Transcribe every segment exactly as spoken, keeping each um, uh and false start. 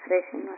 ಹರೇ ಶ್ರೀನಿವಾಸ.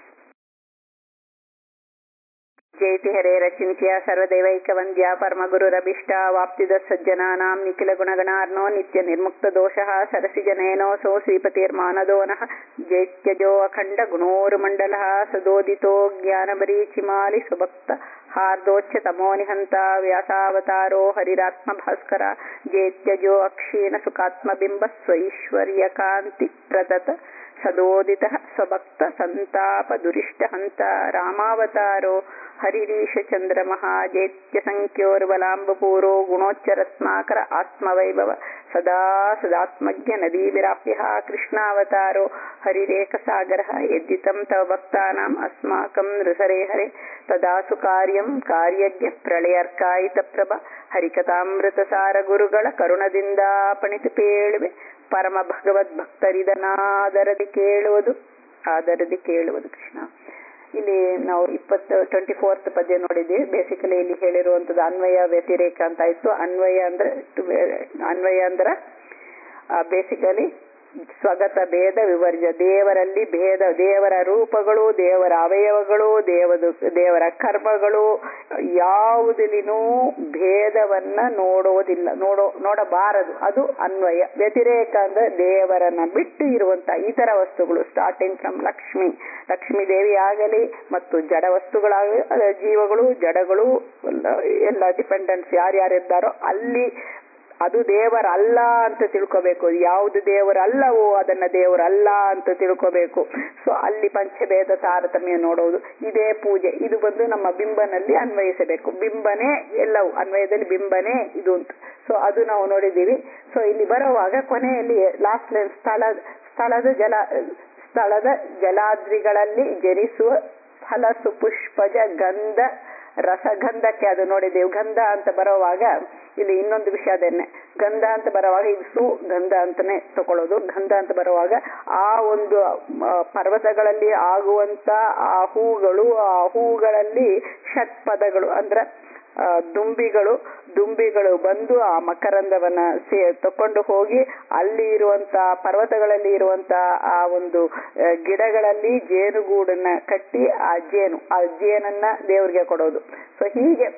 ಜಯತಿ ಹರೇ ರಚಿಂತ್ಯ ಸರ್ವದೇವೈಕ ವಂದ್ಯ ಪರಮಗುರುರಭಿಷ್ಟ ವಾಪ್ತಿದ ಸಜ್ಜನಾನಾಂ ನಿಖಿಲ ಗುಣಗಣಾರ್ನೋ ನಿತ್ಯ ನಿರ್ಮುಕ್ತ ದೋಷಃ ಸರಸಿಜನಯನೋಸೋ ಶ್ರೀಪತಿರ್ಮಾನದೋನಃ ಜೈತ್ಯಜೋ ಅಖಂಡ ಗುಣೋರ್ಮಂಡಲಃ ಸದೋದಿತೋ ಜ್ಞಾನಬರೀಚಿಮಾಲಿ ಸುಭಕ್ತ ಹಾರ್ದೋಚ್ಛ ತಮೋ ನಿಹಂತ ವ್ಯಾಸಾವತಾರೋ ಹರಿರಾತ್ಮ ಭಾಸ್ಕರ ಜೈತ್ಯಜೋ ಅಕ್ಷೀಣ ಸುಖಾತ್ಮಬಿಂಬ ಸ್ವೈಶ್ವರ್ಯ ಕಾಂತಿ ಪ್ರದತ ಸದೋದಿತ ಸ್ವಭಕ್ತ ಸಂತಾಪ ದುರಿಷ್ಟ ಹಂತ ರಾಮಾವತಾರೋ ಹರಿರೀಶ ಚಂದ್ರಮಃ ಜೈತ್ಯ ಸಂಖ್ಯೋರ್ಬಲಾಂಬಪೂರೋ ಗುಣೋಚ್ಚರತ್ನಾಕರ ಆತ್ಮವೈಭವ ಸದಾ ಸದಾತ್ಮಜ್ಞ ನದೀ ವಿರಾಪ್ಯ ಕೃಷ್ಣಾವತಾರೋ ಹರಿರೇಕ ಸಾಗರ ಯದ್ದಿತಂ ತವ ಭಕ್ತಾನಾಂ ಅಸ್ಮಾಕಂ ನೃಸರೇ ಹರೆ ತದಾಸು ಕಾರ್ಯಂ ಕಾರ್ಯಜ್ಞ ಪ್ರಳಯರ್ಕಾಯಿತ ಪ್ರಭ ಹರಿಕಥಾಮೃತ ಸಾರ ಗುರುಗಳ ಕರುಣದಿಂದ ಪಣಿತು ಪೇಳುವೆ ಪರಮ ಭಗವದ್ ಭಕ್ತರಿದನಾದರದಿ ಕೇಳುವುದು ಆದರದಿ ಕೇಳುವುದು. ಕೃಷ್ಣ ಇಲ್ಲಿ ನಾವು ಇಪ್ಪತ್ತು ಟ್ವೆಂಟಿ ಫೋರ್ತ್ ಪದ್ಯ ನೋಡಿದ್ವಿ. ಬೇಸಿಕಲಿ ಇಲ್ಲಿ ಹೇಳಿರುವಂತದ್ದು ಅನ್ವಯ ವ್ಯತಿರೇಕ ಅಂತ ಇತ್ತು. ಅನ್ವಯ ಅಂದ್ರೆ ಅನ್ವಯ ಅಂದ್ರೆ ಬೇಸಿಕಲಿ ಸ್ವಗತ ಭೇದ ವಿವರ್ಜ, ದೇವರಲ್ಲಿ ಭೇದ, ದೇವರ ರೂಪಗಳು, ದೇವರ ಅವಯವಗಳು, ದೇವದು ದೇವರ ಕರ್ಮಗಳು ಯಾವುದಲ್ಲಿನೂ ಭೇದವನ್ನ ನೋಡೋದಿಲ್ಲ, ನೋಡೋ ನೋಡಬಾರದು. ಅದು ಅನ್ವಯ. ವ್ಯತಿರೇಕ ಅಂದ್ರೆ ದೇವರನ್ನ ಬಿಟ್ಟು ಇರುವಂತ ಇತರ ವಸ್ತುಗಳು, ಸ್ಟಾರ್ಟಿಂಗ್ ಫ್ರಮ್ ಲಕ್ಷ್ಮಿ ಲಕ್ಷ್ಮೀ ದೇವಿ ಆಗಲಿ ಮತ್ತು ಜಡ ವಸ್ತುಗಳಾಗಲಿ, ಜೀವಗಳು ಜಡಗಳು ಎಲ್ಲ ಡಿಪೆಂಡೆನ್ಸ್ ಯಾರ್ಯಾರಿದ್ದಾರೋ ಅಲ್ಲಿ ಅದು ದೇವರಲ್ಲ ಅಂತ ತಿಳ್ಕೋಬೇಕು. ಯಾವುದು ದೇವರಲ್ಲವೋ ಅದನ್ನ ದೇವರಲ್ಲ ಅಂತ ತಿಳ್ಕೋಬೇಕು. ಸೊ ಅಲ್ಲಿ ಪಂಚಭೇದ ತಾರತಮ್ಯ ನೋಡೋದು. ಇದೇ ಪೂಜೆ. ಇದು ಬಂದು ನಮ್ಮ ಬಿಂಬನಲ್ಲಿ ಅನ್ವಯಿಸಬೇಕು. ಬಿಂಬನೇ ಎಲ್ಲವೂ, ಅನ್ವಯದಲ್ಲಿ ಬಿಂಬನೇ ಇದು ಅಂತ. ಸೊ ಅದು ನಾವು ನೋಡಿದ್ದೀವಿ. ಸೊ ಇಲ್ಲಿ ಬರುವಾಗ ಕೊನೆಯಲ್ಲಿ ಲಾಸ್ಟ್ ಲೈನ್ ಸ್ಥಳ ಸ್ಥಳದ ಜಲ ಸ್ಥಳದ ಜಲಾದ್ರಿಗಳಲ್ಲಿ ಜನಿಸುವ ಫಲ ಸುಪುಷ್ಪಜ ಗಂಧ ರಸಗಂಧಕ್ಕೆ ಅದು ನೋಡಿದ್ದೇವೆ. ಗಂಧ ಅಂತ ಬರುವಾಗ ಇಲ್ಲಿ ಇನ್ನೊಂದು ವಿಷಯ ಅದೇನೆ. ಗಂಧ ಅಂತ ಬರುವಾಗ ಇದು ಸು ಗಂಧ ಅಂತಾನೆ ತಗೊಳ್ಳೋದು. ಗಂಧ ಅಂತ ಬರುವಾಗ ಆ ಒಂದು ಪರ್ವತಗಳಲ್ಲಿ ಆಗುವಂತ ಆ ಹೂಗಳು, ಆ ಹೂಗಳಲ್ಲಿ ಷಟ್ಪದಗಳು ಅಂದ್ರೆ ದುಂಬಿಗಳು ದುಂಬಿಗಳು ಬಂದು ಆ ಮಕರಂದವನ್ನ ಸೇ ತಕೊಂಡು ಹೋಗಿ ಅಲ್ಲಿ ಇರುವಂತ ಪರ್ವತಗಳಲ್ಲಿ ಇರುವಂತ ಆ ಒಂದು ಗಿಡಗಳಲ್ಲಿ ಜೇನುಗೂಡನ್ನ ಕಟ್ಟಿ ಆ ಜೇನು ಆ ಜೇನನ್ನ ದೇವ್ರಿಗೆ ಕೊಡೋದು. ಸೊ ಹೀಗೆ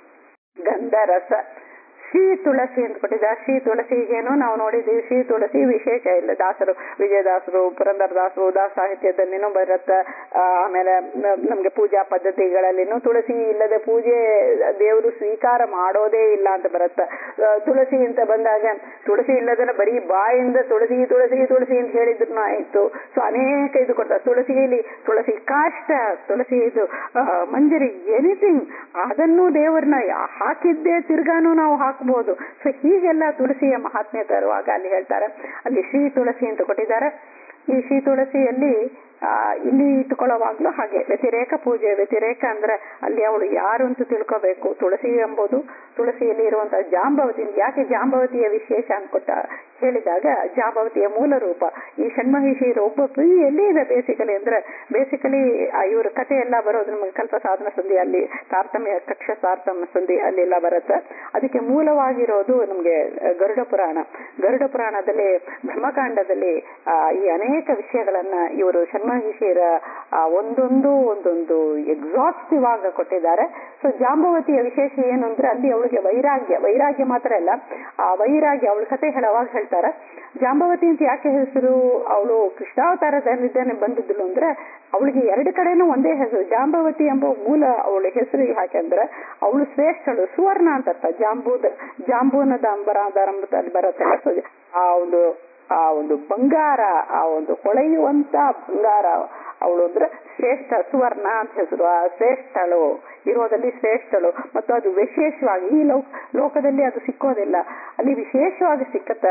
ಗಂಧ ರಸ ಶ್ರೀ ತುಳಸಿ ಅಂತ ಕೊಟ್ಟಿದ್ದಾರೆ. ಶ್ರೀ ತುಳಸಿಗೇನು ನಾವು ನೋಡಿದ್ದೀವಿ. ಶ್ರೀ ತುಳಸಿ ವಿಶೇಷ ಇಲ್ಲ. ದಾಸರು, ವಿಜಯದಾಸರು, ಪುರಂದರದಾಸರು ದಾಸ ಸಾಹಿತ್ಯದಲ್ಲಿನೂ ಬರುತ್ತೆ. ಆಮೇಲೆ ನಮ್ಗೆ ಪೂಜಾ ಪದ್ಧತಿಗಳಲ್ಲಿನೂ ತುಳಸಿ ಇಲ್ಲದೆ ಪೂಜೆ ದೇವರು ಸ್ವೀಕಾರ ಮಾಡೋದೇ ಇಲ್ಲ ಅಂತ ಬರುತ್ತೆ. ತುಳಸಿ ಅಂತ ಬಂದಾಗ ತುಳಸಿ ಇಲ್ಲದನ್ನ ಬರೀ ಬಾಯಿಂದ ತುಳಸಿ ತುಳಸಿ ತುಳಸಿ ಅಂತ ಹೇಳಿದ್ರು ಆಯ್ತು. ಸೊ ಅನೇಕ ಇದು ಕೊಡ್ತಾರೆ. ತುಳಸಿಯಲ್ಲಿ ತುಳಸಿ ಕಾಷ್ಟ, ತುಳಸಿ ಇದು ಮಂಜರಿ, ಎನಿಥಿಂಗ್ ಅದನ್ನು ದೇವರನ್ನ ಹಾಕಿದ್ದೇ ತಿರ್ಗಾನು ನಾವು ಹಾಕಬಹುದು. ಸೊ ಹೀಗೆಲ್ಲ ತುಳಸಿಯ ಮಹಾತ್ಮೆ ತರುವಾಗ ಅಲ್ಲಿ ಹೇಳ್ತಾರೆ. ಅಲ್ಲಿ ಶ್ರೀ ತುಳಸಿ ಅಂತ ಕೊಟ್ಟಿದ್ದಾರೆ. ಈ ಶ್ರೀ ತುಳಸಿಯಲ್ಲಿ ಆ ಇಲ್ಲಿ ಇಟ್ಟುಕೊಳ್ಳುವಾಗ್ಲೂ ಹಾಗೆ ವ್ಯತಿರೇಕ ಪೂಜೆ. ವ್ಯತಿರೇಕ ಅಂದ್ರೆ ಅಲ್ಲಿ ಅವಳು ಯಾರು ಅಂತ ತಿಳ್ಕೋಬೇಕು. ತುಳಸಿ ಎಂಬುದು ತುಳಸಿಯಲ್ಲಿ ಇರುವಂತಹ ಜಾಂಬವತಿ. ಯಾಕೆ ಜಾಂಬವತಿಯ ವಿಶೇಷ ಅನ್ಕೊಟ್ಟ ಹೇಳಿದಾಗ ಜಾಂಬವತಿಯ ಮೂಲ ರೂಪ ಈ ಷಣ್ಮಹಿಷಿಯರ ಒಬ್ಬ ಎಲ್ಲಿ ಇದೆ ಬೇಸಿಕಲಿ ಅಂದ್ರೆ ಬೇಸಿಕಲಿ ಇವ್ರ ಕಥೆ ಎಲ್ಲ ಬರೋದು ನಮಗೆ ಕಲ್ಪ ಸಾಧನ ಸಂಧಿ ಅಲ್ಲಿ ತಾರತಮ್ಯ ಕಕ್ಷ ತಾರತಮ್ಯ ಸಂಧಿ ಅಲ್ಲೆಲ್ಲ ಬರುತ್ತೆ. ಅದಕ್ಕೆ ಮೂಲವಾಗಿರೋದು ನಮ್ಗೆ ಗರುಡ ಪುರಾಣ. ಗರುಡ ಪುರಾಣದಲ್ಲಿ ಬ್ರಹ್ಮಕಾಂಡದಲ್ಲಿ ಆ ಈ ಅನೇಕ ವಿಷಯಗಳನ್ನ ಇವರು ಷಣ್ಮಹಿಷಿಯರ ಒಂದೊಂದು ಒಂದೊಂದು ಎಕ್ಸಾಸ್ಟಿವ್ ಆಗಿ ಕೊಟ್ಟಿದ್ದಾರೆ. ಸೊ ಜಾಂಬವತಿಯ ವಿಶೇಷ ಏನು ಅಂದ್ರೆ ಅಲ್ಲಿ ಅವಳಿಗೆ ವೈರಾಗ್ಯ ವೈರಾಗ್ಯ ಮಾತ್ರ ಅಲ್ಲ, ಆ ವೈರಾಗ್ಯ ಅವಳ ಕಥೆ ಹೇಳುವಾಗ ಹೇಳ್ತಾರೆ ಜಾಂಬವತಿ ಅಂತ ಯಾಕೆ ಹೆಸರು. ಅವಳು ಕೃಷ್ಣಾವತಾರದಲ್ಲಿದ್ದಾನೆ ಬಂದಿದ್ದಳು ಅಂದ್ರೆ ಅವಳಿಗೆ ಎರಡು ಕಡೆನೂ ಒಂದೇ ಹೆಸರು. ಜಾಂಬವತಿ ಎಂಬ ಮೂಲ ಅವಳ ಹೆಸರು ಯಾಕೆಂದ್ರೆ ಅವಳು ಶ್ರೇಷ್ಠಳು, ಸುವರ್ಣ ಅಂತ ಅರ್ಥ. ಜಾಂಬೂದ ಜಾಂಬೂನದ ಅಂಬರಾಧಾರಂಭದಲ್ಲಿ ಬರುತ್ತೆ. ಆ ಒಂದು ಆ ಒಂದು ಬಂಗಾರ, ಆ ಒಂದು ಹೊಳೆಯುವಂತ ಬಂಗಾರ ಅವಳು ಅಂದ್ರೆ ಶ್ರೇಷ್ಠ, ಸುವರ್ಣ ಅಂತ ಹೆಸರು. ಆ ಶ್ರೇಷ್ಠಳು ಇರೋದಲ್ಲಿ ಶ್ರೇಷ್ಠಳು. ಮತ್ತು ಅದು ವಿಶೇಷವಾಗಿ ಈ ಲೋಕ ಲೋಕದಲ್ಲಿ ಅದು ಸಿಕ್ಕೋದಿಲ್ಲ, ಅಲ್ಲಿ ವಿಶೇಷವಾಗಿ ಸಿಕ್ಕತ್ತ.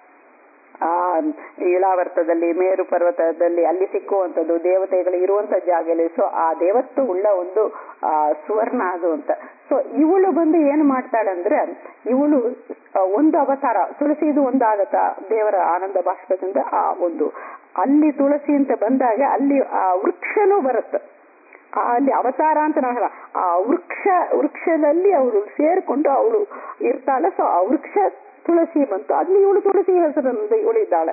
ಆ ಇಳಾವರ್ತದಲ್ಲಿ ಮೇರು ಪರ್ವತದಲ್ಲಿ ಅಲ್ಲಿ ಸಿಕ್ಕುವಂಥದ್ದು ದೇವತೆಗಳು ಇರುವಂತ ಜಾಗದಲ್ಲಿ. ಸೊ ಆ ದೇವತ್ತು ಉಳ್ಳ ಒಂದು ಆ ಸುವರ್ಣ ಅದು ಅಂತ. ಸೊ ಇವಳು ಬಂದು ಏನು ಮಾಡ್ತಾಳಂದ್ರೆ ಇವಳು ಒಂದು ಅವತಾರ. ತುಳಸಿ ಇದು ಒಂದು ಆಗತ್ತ ದೇವರ ಆನಂದ ಬಾಷ್ಪದಿಂದ ಆ ಒಂದು ಅಲ್ಲಿ ತುಳಸಿ ಅಂತ ಬಂದಾಗ ಅಲ್ಲಿ ಆ ವೃಕ್ಷನೂ ಬರುತ್ತೆ. ಅಲ್ಲಿ ಅವತಾರ ಅಂತ ನಾವು ಹೇಳ ಆ ವೃಕ್ಷ ವೃಕ್ಷದಲ್ಲಿ ಅವಳು ಸೇರ್ಕೊಂಡು ಅವಳು ಇರ್ತಾಳೆ. ಸೊ ಆ ವೃಕ್ಷ ತುಳಸಿ ಬಂತು. ಅಲ್ಲಿ ಇವಳು ತುಳಸಿ ಹೆಸರು ಇವಳು ಇದ್ದಾಳೆ.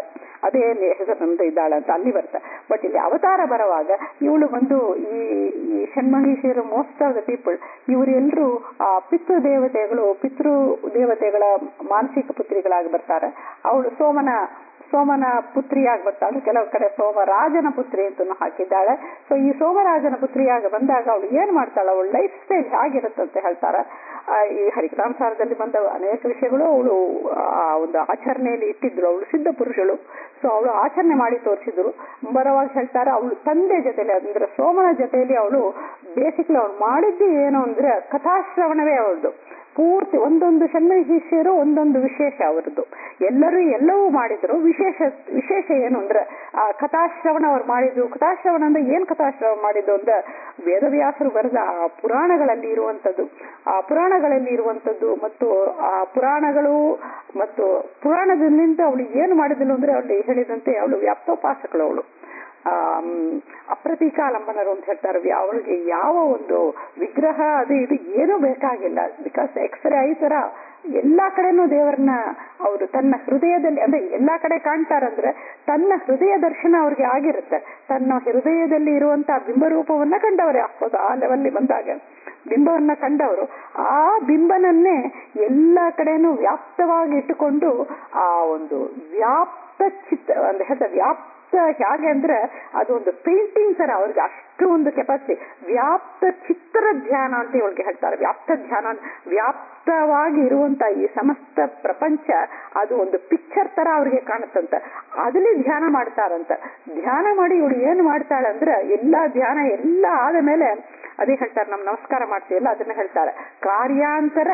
ಅದೇ ಹೆಸರಿನಂತ ಇದ್ದಾಳೆ ಅಂತ ಅಲ್ಲಿ ಬರ್ತಾ. ಬಟ್ ಇಲ್ಲಿ ಅವತಾರ ಬರುವಾಗ ಇವಳು ಬಂದು ಈ ಈ ಷಣ್ಮಹಿಷಿಯರು ಮೋಸ್ಟ್ ಆಫ್ ದ ಪೀಪಲ್ ಇವರೆಲ್ಲರೂ ಆ ಪಿತೃ ದೇವತೆಗಳು ಪಿತೃ ದೇವತೆಗಳ ಮಾನಸಿಕ ಪುತ್ರಿಗಳಾಗಿ ಬರ್ತಾರೆ. ಅವಳು ಸೋಮನ ಸೋಮನ ಪುತ್ರಿಯಾಗಿ ಬರ್ತಾಳೆ, ಕೆಲವು ಕಡೆ ಸೋಮರಾಜನ ಪುತ್ರಿ ಅಂತ ಹಾಕಿದ್ದಾಳೆ. ಸೊ ಈ ಸೋಮರಾಜನ ಪುತ್ರಿಯಾಗಿ ಬಂದಾಗ ಅವಳು ಏನ್ ಮಾಡ್ತಾಳೆ, ಅವಳು ಲೈಫ್ ಸ್ಟೈಲ್ ಹೇಗಿರುತ್ತಂತ ಹೇಳ್ತಾರೆ. ಈ ಹರಿಕಥಾಂಸಾರದಲ್ಲಿ ಬಂದ ಅನೇಕ ವಿಷಯಗಳು ಅವಳು ಆ ಒಂದು ಆಚರಣೆಯಲ್ಲಿ ಇಟ್ಟಿದ್ರು. ಅವಳು ಸಿದ್ಧ ಪುರುಷಳು, ಸೊ ಅವಳು ಆಚರಣೆ ಮಾಡಿ ತೋರಿಸಿದ್ರು. ಬರುವಾಗ ಹೇಳ್ತಾರೆ ಅವಳು ತಂದೆ ಜೊತೆಲಿ ಅಂದ್ರೆ ಸೋಮನ ಜೊತೆಯಲ್ಲಿ ಅವಳು ಬೇಸಿಕ್ಲಿ ಅವಳು ಮಾಡಿದ್ದು ಏನು ಅಂದ್ರೆ ಕಥಾಶ್ರವಣವೇ ಅವಳದು ಪೂರ್ತಿ. ಒಂದೊಂದು ಷಣ್ಮಹಿಷಿಯರು ಒಂದೊಂದು ವಿಶೇಷ ಅವರದ್ದು, ಎಲ್ಲರೂ ಎಲ್ಲವೂ ಮಾಡಿದ್ರು. ವಿಶೇಷ ವಿಶೇಷ ಏನು ಅಂದ್ರೆ ಆ ಕಥಾಶ್ರವಣ ಅವ್ರು ಮಾಡಿದ್ರು. ಕಥಾಶ್ರವಣ ಅಂದ್ರೆ ಏನ್ ಕಥಾಶ್ರವಣ ಮಾಡಿದ್ದು ಅಂದ್ರೆ ವೇದವ್ಯಾಸರು ಬರೆದ ಆ ಪುರಾಣಗಳಲ್ಲಿ ಇರುವಂತದ್ದು ಆ ಪುರಾಣಗಳಲ್ಲಿ ಇರುವಂತದ್ದು ಮತ್ತು ಆ ಪುರಾಣಗಳು ಮತ್ತು ಪುರಾಣದಿಂದ ಅವಳು ಏನು ಮಾಡಿದಳು ಅಂದ್ರೆ ಅವಳು ಹೇಳಿದಂತೆ ಅವಳು ವ್ಯಾಪ್ತೋಪಾಸಕಳು. ಅವಳು ಆ ಅಪ್ರತೀಕಾಲಂಬನರು ಅಂತ ಹೇಳ್ತಾರೆ. ಅವಳಿಗೆ ಯಾವ ಒಂದು ವಿಗ್ರಹ ಅದು ಇದು ಏನೂ ಬೇಕಾಗಿಲ್ಲ. ಬಿಕಾಸ್ ಎಕ್ಸ್ರೇ ಐ ತರ ಎಲ್ಲಾ ಕಡೆನೂ ದೇವರನ್ನ ಅವರು ತನ್ನ ಹೃದಯದಲ್ಲಿ ಅಂದ್ರೆ ಎಲ್ಲಾ ಕಡೆ ಕಾಣ್ತಾರಂದ್ರೆ ತನ್ನ ಹೃದಯ ದರ್ಶನ ಅವ್ರಿಗೆ ಆಗಿರುತ್ತೆ. ತನ್ನ ಹೃದಯದಲ್ಲಿ ಇರುವಂತಹ ಬಿಂಬರೂಪವನ್ನ ಕಂಡವರೇ ಹಾಕೋದು. ಆ ಲೆವೆಲ್ಲಿ ಬಂದಾಗ ಬಿಂಬವನ್ನ ಕಂಡವರು ಆ ಬಿಂಬನನ್ನೇ ಎಲ್ಲಾ ಕಡೆನೂ ವ್ಯಾಪ್ತವಾಗಿ ಇಟ್ಟುಕೊಂಡು ಆ ಒಂದು ವ್ಯಾಪ್ತ ಚಿತ್ತ ಅಂದ್ರೆ ಹೇಳ್ತಾರೆ ವ್ಯಾಪ್ತ ಹೇಗೆ ಅಂದ್ರೆ ಅದು ಒಂದು ಪೇಂಟಿಂಗ್ ತರ ಅವ್ರಿಗೆ ಅಷ್ಟು ಒಂದು ಕೆಪಾಸಿಟಿ. ವ್ಯಾಪ್ತ ಚಿತ್ರ ಧ್ಯಾನ ಅಂತ ಇವಳಿಗೆ ಹೇಳ್ತಾರೆ. ವ್ಯಾಪ್ತ ಧ್ಯಾನ ವ್ಯಾಪ್ತವಾಗಿ ಇರುವಂತ ಈ ಸಮಸ್ತ ಪ್ರಪಂಚ ಅದು ಒಂದು ಪಿಕ್ಚರ್ ತರ ಅವ್ರಿಗೆ ಕಾಣುತ್ತಂತ. ಅದಲ್ಲಿ ಧ್ಯಾನ ಮಾಡ್ತಾರಂತ. ಧ್ಯಾನ ಮಾಡಿ ಇವಳು ಏನ್ ಮಾಡ್ತಾಳೆ ಅಂದ್ರೆ ಎಲ್ಲಾ ಧ್ಯಾನ ಎಲ್ಲ ಆದ ಮೇಲೆ ಅದೇ ಹೇಳ್ತಾರೆ ನಮ್ ನಮಸ್ಕಾರ ಮಾಡ್ತೀವಲ್ಲ ಅದನ್ನ ಹೇಳ್ತಾರೆ ಕಾರ್ಯಾಂತರ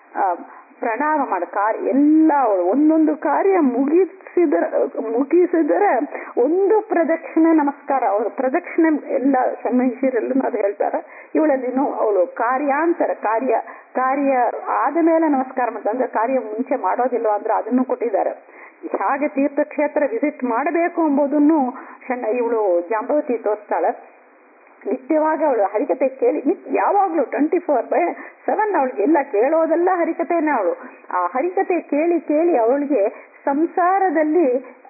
ಪ್ರಣಾಮ ಮಾಡ ಕಾರ್ಯ ಎಲ್ಲ ಒಂದೊಂದು ಕಾರ್ಯ ಮುಗಿಸಿದ ಮುಗಿಸಿದರೆ ಒಂದು ಪ್ರದಕ್ಷಿಣೆ ನಮಸ್ಕಾರ. ಅವಳು ಪ್ರದಕ್ಷಿಣೆ ಎಲ್ಲ ಷಣ್ಮಹಿಷಿಯರೆಲ್ಲೂ ಅದು ಹೇಳ್ತಾರೆ. ಇವಳಲ್ಲಿನೂ ಅವಳು ಕಾರ್ಯಾಂತರ ಕಾರ್ಯ ಕಾರ್ಯ ಆದ ಮೇಲೆ ನಮಸ್ಕಾರ ಮಾಡ್ತಾರೆ. ಅಂದ್ರೆ ಕಾರ್ಯ ಮುಂಚೆ ಮಾಡೋದಿಲ್ವ ಅಂದ್ರೆ ಅದನ್ನು ಕೊಟ್ಟಿದ್ದಾರೆ. ಹಾಗೆ ತೀರ್ಥಕ್ಷೇತ್ರ ವಿಸಿಟ್ ಮಾಡಬೇಕು ಎಂಬುದನ್ನು ಷಣ್ಣ ಇವಳು ಜಾಂಬವತಿ ತೋರಿಸ್ತಾಳೆ. ನಿತ್ಯವಾಗಿ ಅವಳು ಹರಿಕತೆ ಕೇಳಿ ಯಾವಾಗ್ಲೂ ಟ್ವೆಂಟಿ ಫೋರ್ ಬೈ ಸೆವೆನ್ ಅವಳಿಗೆ ಎಲ್ಲ ಕೇಳೋದೆಲ್ಲ ಹರಿಕತೆನೇ. ಅವಳು ಆ ಹರಿಕತೆ ಕೇಳಿ ಕೇಳಿ ಅವಳಿಗೆ ಸಂಸಾರದಲ್ಲಿ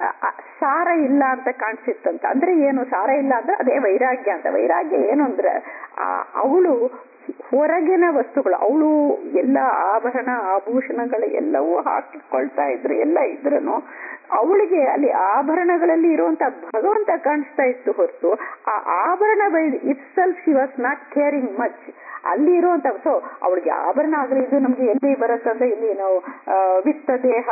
ಸಾರ ಇಲ್ಲ ಅಂತ ಕಾಣಿಸಿತ್ತಂತ. ಅಂದ್ರೆ ಏನು ಸಾರ ಇಲ್ಲ ಅಂದ್ರೆ ಅದೇ ವೈರಾಗ್ಯ ಅಂತ. ವೈರಾಗ್ಯ ಏನು ಅಂದ್ರೆ ಆ ಅವಳು ಹೊರಗಿನ ವಸ್ತುಗಳು ಅವಳು ಎಲ್ಲ ಆಭರಣ ಆಭೂಷಣಗಳು ಎಲ್ಲವೂ ಹಾಕಿಕೊಳ್ತಾ ಇದ್ರು ಎಲ್ಲ ಇದ್ರನು ಅವಳಿಗೆ ಅಲ್ಲಿ ಆಭರಣಗಳಲ್ಲಿ ಇರುವಂತ ಭಗವಂತ ಕಾಣಿಸ್ತಾ ಇತ್ತು ಹೊರತು ಆ ಆಭರಣ itself she was not caring much. ಅಲ್ಲಿ ಇರುವಂತ ಸೊ ಅವಳಿಗೆ ಆಭರಣ ಆಗಲಿ ಇದು ನಮ್ಗೆ ಎಲ್ಲಿ ಬರುತ್ತಂದ್ರೆ ಇಲ್ಲಿ ನಾವು ವಿತ್ತ ದೇಹ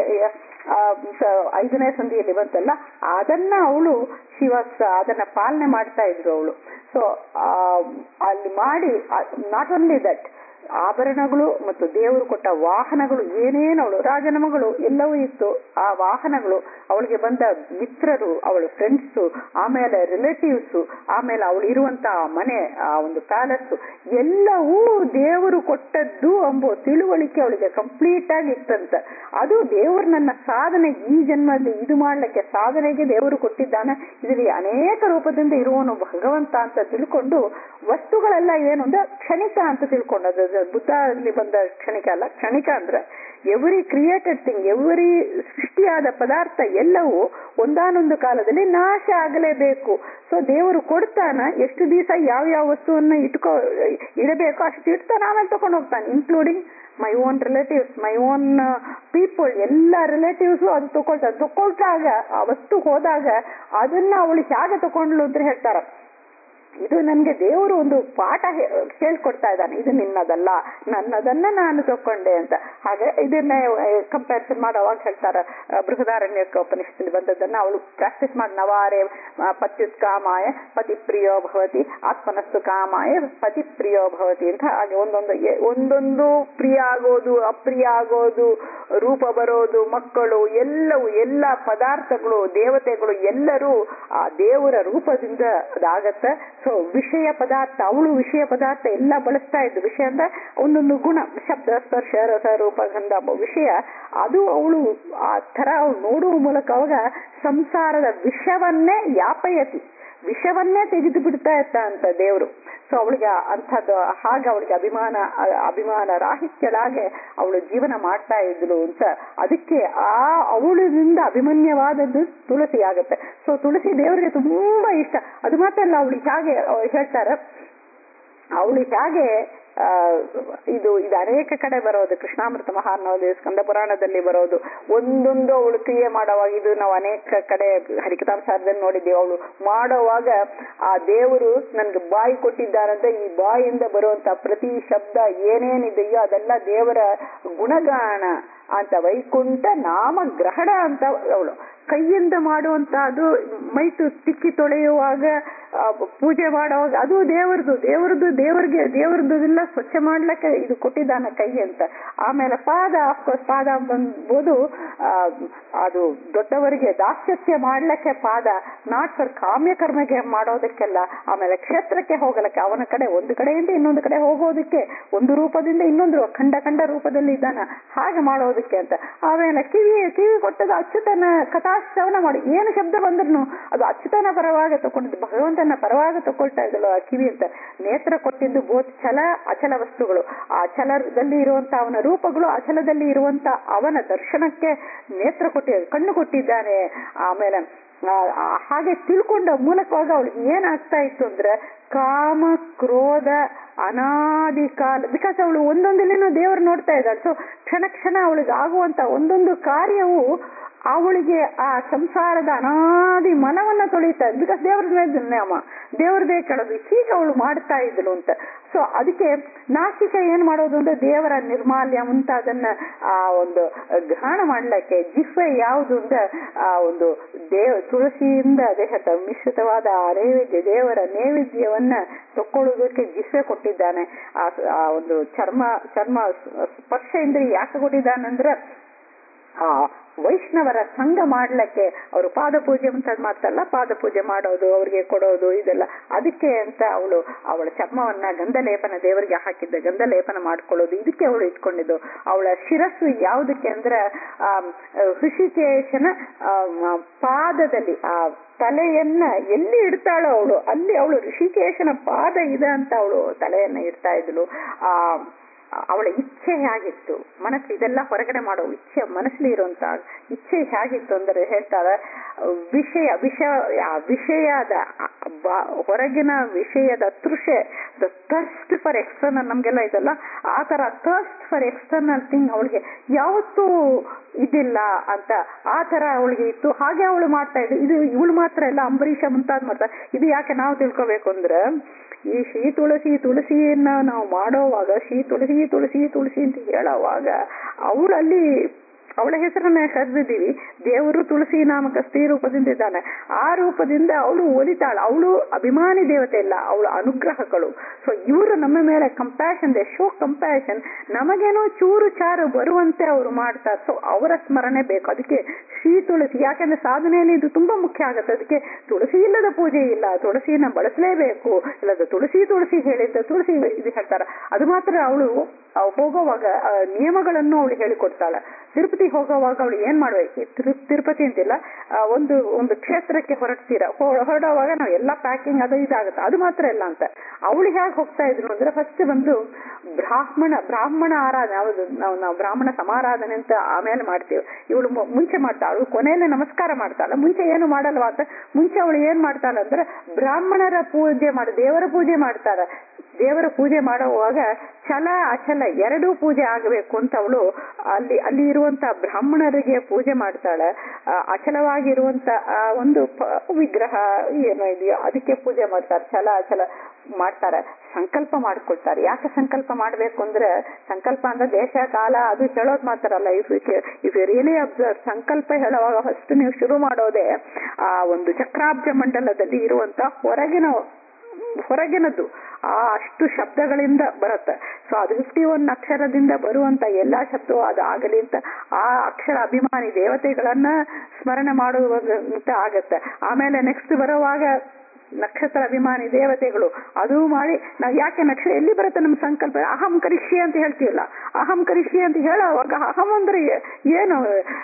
ಐದನೇ ಸಂಧಿಯಲ್ಲಿ ಬಂತಲ್ಲ ಅದನ್ನ ಅವಳು ಶಿವಾಸ್ ಅದನ್ನ ಪಾಲನೆ ಮಾಡ್ತಾ ಇದ್ರು ಅವಳು. ಸೊ ಅಲ್ಲಿ ಮಾಡಿ ನಾಟ್ ಓನ್ಲಿ ದಟ್ ಆಭರಣಗಳು ಮತ್ತು ದೇವರು ಕೊಟ್ಟ ವಾಹನಗಳು ಏನೇನು ಅವಳು ರಾಜನ ಮಗಳು ಎಲ್ಲವೂ ಇತ್ತು. ಆ ವಾಹನಗಳು ಅವಳಿಗೆ ಬಂದ ಮಿತ್ರರು ಅವಳು ಫ್ರೆಂಡ್ಸು ಆಮೇಲೆ ರಿಲೇಟಿವ್ಸು ಆಮೇಲೆ ಅವಳು ಇರುವಂತ ಮನೆ ಆ ಒಂದು ಪ್ಯಾಲೆಸ್ ಎಲ್ಲವೂ ದೇವರು ಕೊಟ್ಟದ್ದು ಎಂಬ ತಿಳುವಳಿಕೆ ಅವಳಿಗೆ ಕಂಪ್ಲೀಟ್ ಆಗಿ ಇತ್ತಂತ. ಅದು ದೇವರು ನನ್ನ ಸಾಧನೆ ಈ ಜನ್ಮದಲ್ಲಿ ಇದು ಮಾಡ್ಲಿಕ್ಕೆ ಸಾಧನೆಗೆ ದೇವರು ಕೊಟ್ಟಿದ್ದಾನೆ. ಇದರಲ್ಲಿ ಅನೇಕ ರೂಪದಿಂದ ಇರುವನು ಭಗವಂತ ಅಂತ ತಿಳ್ಕೊಂಡು ವಸ್ತುಗಳೆಲ್ಲ ಏನು ಅಂದ್ರೆ ಕ್ಷಣಿಕ ಅಂತ ತಿಳ್ಕೊಂಡದ್ದು. ಬುದ್ಧ ಅಲ್ಲಿ ಬಂದ ಕ್ಷಣಿಕ ಅಲ್ಲ. ಕ್ಷಣಿಕ ಅಂದ್ರೆ ಎವ್ರಿ ಕ್ರಿಯೇಟೆಡ್ ಥಿಂಗ್ ಎವ್ರಿ ಸೃಷ್ಟಿಯಾದ ಪದಾರ್ಥ ಎಲ್ಲವೂ ಒಂದಾನೊಂದು ಕಾಲದಲ್ಲಿ ನಾಶ ಆಗಲೇಬೇಕು. ಸೊ ದೇವರು ಕೊಡ್ತಾನ ಎಷ್ಟು ದಿವಸ ಯಾವ ಯಾವ ವಸ್ತುವನ್ನ ಇಟ್ಕೋ ಇಡಬೇಕು ಅಷ್ಟು ಇಡ್ತಾನೆ ಆಮೇಲೆ ತಗೊಂಡು ಹೋಗ್ತಾನೆ. Including my own relatives my own people ಎಲ್ಲ ರಿಲೇಟಿವ್ಸು ಅದು ತಗೊಳ್ತಾರೆ. ತಗೊಳ್ತಾಗ ಆ ವಸ್ತು ಹೋದಾಗ ಅದನ್ನ ಅವಳು ಹೇಗೆ ತಗೊಂಡ್ಲು ಅಂತ ಹೇಳ್ತಾರ. ಇದು ನನ್ಗೆ ದೇವರು ಒಂದು ಪಾಠ ಹೇಳ್ಕೊಡ್ತಾ ಇದ್ದಾನೆ. ಇದು ನಿನ್ನದಲ್ಲ ನನ್ನದನ್ನ ನಾನು ತಕೊಂಡೆ ಅಂತ. ಹಾಗೆ ಇದನ್ನ ಕಂಪ್ಯಾರಿಸನ್ ಮಾಡೋವಾಗ ಹೇಳ್ತಾರ ಬೃಹದಾರಣ್ಯಕ ಉಪನಿಷತ್ತಲ್ಲಿ ಬಂದದ್ದನ್ನ ಅವಳು ಪ್ರಾಕ್ಟೀಸ್ ಮಾಡಿ ನವಾರೆ ಪತ್ಯುತ್ ಕಾಮಾಯ ಪತಿ ಪ್ರಿಯೋ ಭವತಿ ಆತ್ಮನಸ್ಸು ಕಾಮಾಯ ಪತಿ ಪ್ರಿಯೋ ಭವತಿ ಅಂತ. ಹಾಗೆ ಒಂದೊಂದು ಒಂದೊಂದು ಪ್ರಿಯ ಆಗೋದು ಅಪ್ರಿಯ ಆಗೋದು ರೂಪ ಬರೋದು ಮಕ್ಕಳು ಎಲ್ಲವೂ ಎಲ್ಲ ಪದಾರ್ಥಗಳು ದೇವತೆಗಳು ಎಲ್ಲರೂ ಆ ದೇವರ ರೂಪದಿಂದ ಅದಾಗತ್ತೆ. ಸೊ ವಿಷಯ ಪದಾರ್ಥ ಅವಳು ವಿಷಯ ಪದಾರ್ಥ ಎಲ್ಲ ಬಳಸ್ತಾ ಇದ್ದು. ವಿಷಯ ಅಂದ್ರೆ ಒಂದೊಂದು ಗುಣ ಶಬ್ದ ಸ್ಪರ್ಶ ರಸ ರೂಪ ಗಂಧ ವಿಷಯ ಅದು ಅವಳು ಆ ತರ ಅವಳು ನೋಡುವ ಮೂಲಕ ಅವಾಗ ಸಂಸಾರದ ವಿಷವನ್ನೇ ಯಾಪಯತಿ ವಿಷವನ್ನೇ ತೆಗೆದು ಬಿಡ್ತಾ ಇತ್ತ ಅಂತ ದೇವರು. ಸೊ ಅವಳಿಗೆ ಅಂಥದ್ದು ಹಾಗೆ ಅವಳಿಗೆ ಅಭಿಮಾನ ಅಭಿಮಾನ ರಾಹಿತ್ಯಳಾಗೆ ಅವಳು ಜೀವನ ಮಾಡ್ತಾ ಇದ್ಲು ಅಂತ. ಅದಕ್ಕೆ ಆ ಅವಳಿಂದ ಅಭಿಮನ್ಯವಾದದ್ದು ತುಳಸಿ ಆಗುತ್ತೆ. ಸೊ ತುಳಸಿ ದೇವರಿಗೆ ತುಂಬಾ ಇಷ್ಟ. ಅದು ಮಾತ್ರ ಅಲ್ಲ, ಅವಳಿಗೆ ಹಾಗೆ ಹೇಳ್ತಾರೆ, ಅವಳಿಗೆ ಹಾಗೆ ಆ ಇದು ಇದು ಅನೇಕ ಕಡೆ ಬರೋದು. ಕೃಷ್ಣಾಮೃತ ಮಹಾನವದಿ ಸ್ಕಂದ ಪುರಾಣದಲ್ಲಿ ಬರೋದು. ಒಂದೊಂದು ಅವಳು ಕ್ರಿಯೆ ಮಾಡೋವಾಗ, ಇದು ನಾವು ಅನೇಕ ಕಡೆ ಹರಿಕಥಾಂಸಾರದಲ್ಲಿ ನೋಡಿದ್ದೀವಿ. ಅವಳು ಮಾಡೋವಾಗ ಆ ದೇವರು ನನ್ಗೆ ಬಾಯಿ ಕೊಟ್ಟಿದ್ದಾರಂತ, ಈ ಬಾಯಿಯಿಂದ ಬರುವಂತ ಪ್ರತಿ ಶಬ್ದ ಏನೇನಿದೆಯೋ ಅದೆಲ್ಲ ದೇವರ ಗುಣಗಾನ ಅಂತ, ವೈಕುಂಠ ನಾಮ ಗ್ರಹಣ ಅಂತ ಅವಳು ಕೈಯಿಂದ ಮಾಡುವಂತ, ಅದು ಮೈಟು ತಿಕ್ಕಿ ತೊಳೆಯುವಾಗ ಪೂಜೆ ಮಾಡುವಾಗ ಅದು ದೇವರದು ದೇವರದು ದೇವರಿಗೆ ದೇವರದು ಎಲ್ಲ ಸ್ವಚ್ಛ ಮಾಡ್ಲಿಕ್ಕೆ ಇದು ಕೊಟ್ಟಿದ್ದಾನೆ ಕೈ ಅಂತ. ಆಮೇಲೆ ಪಾದ, ಅಫ್ಕೋರ್ಸ್ ಪಾದ ಬಂದ್ಬೋದು ಅದು ದೊಡ್ಡವರಿಗೆ ದಾಸ್ಯತ್ಯ ಮಾಡ್ಲಿಕ್ಕೆ ಪಾದ, ನಾಟ್ ಫಾರ್ ಕಾಮ್ಯ ಕರ್ಮಗೆ ಮಾಡೋದಕ್ಕೆಲ್ಲ. ಆಮೇಲೆ ಕ್ಷೇತ್ರಕ್ಕೆ ಹೋಗಲಿಕ್ಕೆ, ಅವನ ಕಡೆ ಒಂದು ಕಡೆಯಿಂದ ಇನ್ನೊಂದು ಕಡೆ ಹೋಗೋದಕ್ಕೆ, ಒಂದು ರೂಪದಿಂದ ಇನ್ನೊಂದು ಖಂಡ ಖಂಡ ರೂಪದಲ್ಲಿ ಇದ್ದಾನ ಹಾಗೆ ಮಾಡೋದಕ್ಕೆ ಅಂತ. ಆಮೇಲೆ ಕಿವಿ ಕಿವಿ ಕೊಟ್ಟದ ಅಚ್ಯುತನ ಕಥಾಶ್ರವಣ ಮಾಡಿ, ಏನು ಶಬ್ದ ಬಂದ್ರು ಅದು ಅಚ್ಯುತನ ಪರವಾಗಿ ತಗೊಂಡಿದ್ದು, ಭಗವಂತನ ಪರವಾಗಿ ತಗೊಳ್ತಾ ಇದ್ದಳು ಆ ಕಿವಿ ಅಂತ. ನೇತ್ರ ಕೊಟ್ಟಿದ್ದು ಬೋತ್ ಛಲ ಅಚಲ ವಸ್ತುಗಳು. ಆ ಅಚಲದಲ್ಲಿ ಇರುವಂತ ಅವನ ರೂಪಗಳು, ಅಚಲದಲ್ಲಿ ಇರುವಂತ ಅವನ ದರ್ಶನಕ್ಕೆ ನೇತ್ರ ಕೊಟ್ಟಿ ಕಣ್ಣು ಕೊಟ್ಟಿದ್ದಾನೆ. ಆಮೇಲೆ ಹಾಗೆ ತಿಳ್ಕೊಂಡ ಮೂಲಕವಾಗ ಅವಳಿಗೆ ಏನಾಗ್ತಾ ಇತ್ತು ಅಂದ್ರೆ ಕಾಮ ಕ್ರೋಧ ಅನಾದಿ ಕಾಲ, ಬಿಕಾಸ್ ಅವಳು ಒಂದೊಂದಿಲೇನೋ ದೇವರು ನೋಡ್ತಾ ಇದ್ದಾಳೆ. ಸೊ ಕ್ಷಣ ಕ್ಷಣ ಅವಳಿಗೆ ಆಗುವಂತ ಒಂದೊಂದು ಕಾರ್ಯವು ಅವಳಿಗೆ ಆ ಸಂಸಾರದ ಅನಾದಿ ಮನವನ್ನ ತೊಳಿತಾ ಇದ್ಲು. ಬಿಕಾಸ್ ದೇವ್ರದೇ ನ್ಯಾಮ, ದೇವ್ರದೇ ಕೆಳದು ಹೀಗೆ ಅವಳು ಮಾಡ್ತಾ ಇದ್ಲು ಅಂತ. ಸೊ ಅದಕ್ಕೆ ನಾಸಿಕ ಏನ್ ಮಾಡೋದು ಅಂದ್ರೆ ದೇವರ ನಿರ್ಮಾಲ್ಯ ಮುಂತಾದನ್ನ ಆ ಒಂದು ಗ್ರಹಣ ಮಾಡ್ಲಿಕ್ಕೆ, ಜಿಹ್ವೆ ಯಾವುದು ಅಂದ್ರೆ ಆ ಒಂದು ದೇವ ತುಳಸಿಯಿಂದ ದೇಹದ ಮಿಶ್ರಿತವಾದ ಆ ನೈವೇದ್ಯ, ದೇವರ ನೈವೇದ್ಯವನ್ನ ತಕ್ಕೊಳ್ಳೋದಕ್ಕೆ ಜಿಹ್ವೆ ಕೊಟ್ಟಿದ್ದಾನೆ. ಆ ಒಂದು ಚರ್ಮ ಚರ್ಮ ಸ್ಪರ್ಶ ಇಂದ್ರಿಯ ಯಾಕೆ ಕೊಟ್ಟಿದ್ದಾನಂದ್ರೆ ಆ ವೈಷ್ಣವರ ಸಂಘ ಮಾಡ್ಲಿಕ್ಕೆ, ಅವರು ಪಾದ ಪೂಜೆ ಅಂತ ಮಾಡ್ತಾರಲ್ಲ, ಪಾದ ಪೂಜೆ ಮಾಡೋದು, ಅವ್ರಿಗೆ ಕೊಡೋದು ಇದೆಲ್ಲ ಅದಕ್ಕೆ ಅಂತ ಅವಳು ಅವಳ ಚರ್ಮವನ್ನ ಗಂಧಲೇಪನ, ದೇವರಿಗೆ ಹಾಕಿದ್ದ ಗಂಧಲೇಪನ ಮಾಡ್ಕೊಳ್ಳೋದು, ಇದಕ್ಕೆ ಅವಳು ಇಟ್ಕೊಂಡಿದ್ದು. ಅವಳ ಶಿರಸ್ಸು ಯಾವುದಕ್ಕೆ ಅಂದ್ರೆ ಆ ಋಷಿಕೇಶನ ಪಾದದಲ್ಲಿ, ಆ ತಲೆಯನ್ನ ಎಲ್ಲಿ ಇಡ್ತಾಳೋ ಅವಳು ಅಲ್ಲಿ ಅವಳು ಋಷಿಕೇಶನ ಪಾದ ಇದೆ ಅಂತ ಅವಳು ತಲೆಯನ್ನ ಇಡ್ತಾ ಇದ್ಲು. ಆ ಅವಳ ಇಚ್ಛೆ ಹೇಗಿತ್ತು, ಮನಸ್ಸು ಇದೆಲ್ಲ ಹೊರಗಡೆ ಮಾಡೋ ಇಚ್ಛೆ, ಮನಸ್ಸಲ್ಲಿ ಇರುವಂತ ಇಚ್ಛೆ ಹೇಗಿತ್ತು ಅಂದ್ರೆ ಹೇಳ್ತಾರೆ, ವಿಷಯ ವಿಷಯ ವಿಷಯದ ಹೊರಗಿನ ವಿಷಯದ ತೃಷೆ, ದ ಥರ್ಸ್ಟ್ ಫಾರ್ ಎಕ್ಸ್ಟರ್ನಲ್, ನಮ್ಗೆಲ್ಲ ಇದೆಲ್ಲ ಆ ತರ ಥರ್ಸ್ಟ್ ಫಾರ್ ಎಕ್ಸ್ಟರ್ನಲ್ ಥಿಂಗ್ ಅವಳಿಗೆ ಯಾವತ್ತೂ ಇದಿಲ್ಲ ಅಂತ ಆ ತರ ಅವಳಿಗೆ ಇತ್ತು. ಹಾಗೆ ಅವಳು ಮಾಡ್ತಾ ಇದ್ದು. ಇದು ಇವಳು ಮಾತ್ರ ಎಲ್ಲ, ಅಂಬರೀಷ ಮುಂತಾದ್ ಮಾಡ್ತಾರೆ. ಇದು ಯಾಕೆ ನಾವು ತಿಳ್ಕೊಬೇಕು ಅಂದ್ರೆ, ಈ ಶ್ರೀ ತುಳಸಿ ತುಳಸಿಯನ್ನ ನಾವು ಮಾಡೋವಾಗ, ಶ್ರೀ ತುಳಸಿ ತುಳಸಿ ತುಳಸಿ ಅಂತ ಹೇಳೋವಾಗ ಅವಳಲ್ಲಿ ಅವಳ ಹೆಸರನ್ನ ಕರೆದಿದ್ದೀವಿ. ದೇವರು ತುಳಸಿ ನಾಮಕ ಸ್ತ್ರೀ ರೂಪದಿಂದ ಇದ್ದಾನೆ. ಆ ರೂಪದಿಂದ ಅವಳು ಒಲಿತಾಳ. ಅವಳು ಅಭಿಮಾನಿ ದೇವತೆ ಇಲ್ಲ, ಅವಳು ಅನುಗ್ರಹಗಳು. ಸೊ ಇವರು ನಮ್ಮ ಮೇಲೆ ಕಂಪ್ಯಾಷನ್, ದೇ ಶೋ ಕಂಪ್ಯಾಷನ್, ನಮಗೇನೋ ಚೂರು ಚಾರು ಬರುವಂತೆ ಅವರು ಮಾಡ್ತಾರೆ. ಸೊ ಅವರ ಸ್ಮರಣೆ ಬೇಕು. ಅದಕ್ಕೆ ಶ್ರೀ ತುಳಸಿ, ಯಾಕೆಂದ್ರೆ ಸಾಧನೆಯಲ್ಲಿ ಇದು ತುಂಬಾ ಮುಖ್ಯ ಆಗುತ್ತೆ. ಅದಕ್ಕೆ ತುಳಸಿ ಇಲ್ಲದ ಪೂಜೆ ಇಲ್ಲ, ತುಳಸಿನ ಬಳಸಲೇಬೇಕು. ಇಲ್ಲದ ತುಳಸಿ ತುಳಸಿ ಹೇಳಿದ್ದ ತುಳಸಿ ಇದು ಹೇಳ್ತಾರ. ಅದು ಮಾತ್ರ ಅವಳು ಹೋಗೋವಾಗ ನಿಯಮಗಳನ್ನು ಅವಳು ಹೇಳಿಕೊಡ್ತಾಳೆ. ತಿರುಪತಿ ಹೋಗೋವಾಗ ಅವಳು ಏನ್ ಮಾಡ್ಬೇಕು, ತಿರುಪತಿ ಅಂತಿಲ್ಲ, ಒಂದು ಒಂದು ಕ್ಷೇತ್ರಕ್ಕೆ ಹೊರಡ್ತೀರ, ಹೊರಡುವಾಗ ನಾವು ಎಲ್ಲಾ ಪ್ಯಾಕಿಂಗ್ ಅದು ಇದಾಗುತ್ತೆ. ಅದು ಮಾತ್ರ ಇಲ್ಲ ಅಂತ ಅವಳು ಹೇಗೆ ಹೋಗ್ತಾ ಇದ್ರು ಅಂದ್ರೆ, ಫಸ್ಟ್ ಬಂದು ಬ್ರಾಹ್ಮಣ ಬ್ರಾಹ್ಮಣ ಆರಾಧನೆ, ಹೌದು ನಾವು ನಾವು ಬ್ರಾಹ್ಮಣ ಸಮಾರಾಧನೆ ಅಂತ ಆಮೇಲೆ ಮಾಡ್ತೀವಿ. ಇವಳು ಮುಂಚೆ ಮಾಡ್ತಾಳೆ, ಅವಳು ಕೊನೆಯಲ್ಲಿ ನಮಸ್ಕಾರ ಮಾಡ್ತಾಳೆ, ಮುಂಚೆ ಏನು ಮಾಡಲ್ವಾ ಅಂತ. ಮುಂಚೆ ಅವಳು ಏನ್ ಮಾಡ್ತಾಳೆ ಅಂದ್ರೆ ಬ್ರಾಹ್ಮಣರ ಪೂಜೆ ಮಾಡಿ, ದೇವರ ಪೂಜೆ ಮಾಡ್ತಾಳೆ. ದೇವರ ಪೂಜೆ ಮಾಡುವಾಗ ಛಲ ಅಚಲ ಎರಡೂ ಪೂಜೆ ಆಗಬೇಕು ಅಂತ ಅವಳು ಅಲ್ಲಿ ಅಲ್ಲಿ ಇರುವಂತ ಬ್ರಾಹ್ಮಣರಿಗೆ ಪೂಜೆ ಮಾಡ್ತಾಳೆ. ಅಚಲವಾಗಿರುವಂತ ಒಂದು ವಿಗ್ರಹ ಏನೋ ಇದೆಯೋ ಅದಕ್ಕೆ ಪೂಜೆ ಮಾಡ್ತಾರೆ, ಛಲ ಅಚಲ ಮಾಡ್ತಾರೆ. ಸಂಕಲ್ಪ ಮಾಡ್ಕೊಳ್ತಾರೆ. ಯಾಕೆ ಸಂಕಲ್ಪ ಮಾಡ್ಬೇಕು ಅಂದ್ರೆ, ಸಂಕಲ್ಪ ಅಂದ್ರೆ ದೇಶ ಕಾಲ ಅದು ಹೇಳೋದು ಮಾತ್ರ ಅಲ್ಲ. If if you really observe, ಸಂಕಲ್ಪ ಹೇಳುವಾಗ ಫಸ್ಟ್ ನೀವು ಶುರು ಮಾಡೋದೇ ಆ ಒಂದು ಚಕ್ರಾಬ್ಜ ಮಂಡಲದಲ್ಲಿ ಇರುವಂತ ಹೊರಗಿನ ಹೊರಗಿನದ್ದು ಆ ಅಷ್ಟು ಶಬ್ದಗಳಿಂದ ಬರುತ್ತೆ. ಸೊ ಅದು ಫಿಫ್ಟಿ ಒನ್ ಅಕ್ಷರದಿಂದ ಬರುವಂತ ಎಲ್ಲಾ ಶಬ್ದವೂ ಅದಾಗಲಿ ಅಂತ ಆ ಅಕ್ಷರ ಅಭಿಮಾನಿ ದೇವತೆಗಳನ್ನ ಸ್ಮರಣೆ ಮಾಡುವಂತ ಆಗತ್ತೆ. ಆಮೇಲೆ ನೆಕ್ಸ್ಟ್ ಬರುವಾಗ ನಕ್ಷತ್ರ ಅಭಿಮಾನಿ ದೇವತೆಗಳು ಅದು ಮಾಡಿ ನಾವು ಯಾಕೆ ನಕ್ಷತ್ರ ಎಲ್ಲಿ ಬರುತ್ತೆ ನಮ್ಮ ಸಂಕಲ್ಪ ಅಹಂ ಕರಿಷ್ಯೆ ಅಂತ ಹೇಳ್ತೀವಲ್ಲ, ಅಹಂ ಕರಿಷ್ಯೆ ಅಂತ ಹೇಳೋವಾಗ ಅಹಂ ಅಂದ್ರೆ ಏನು,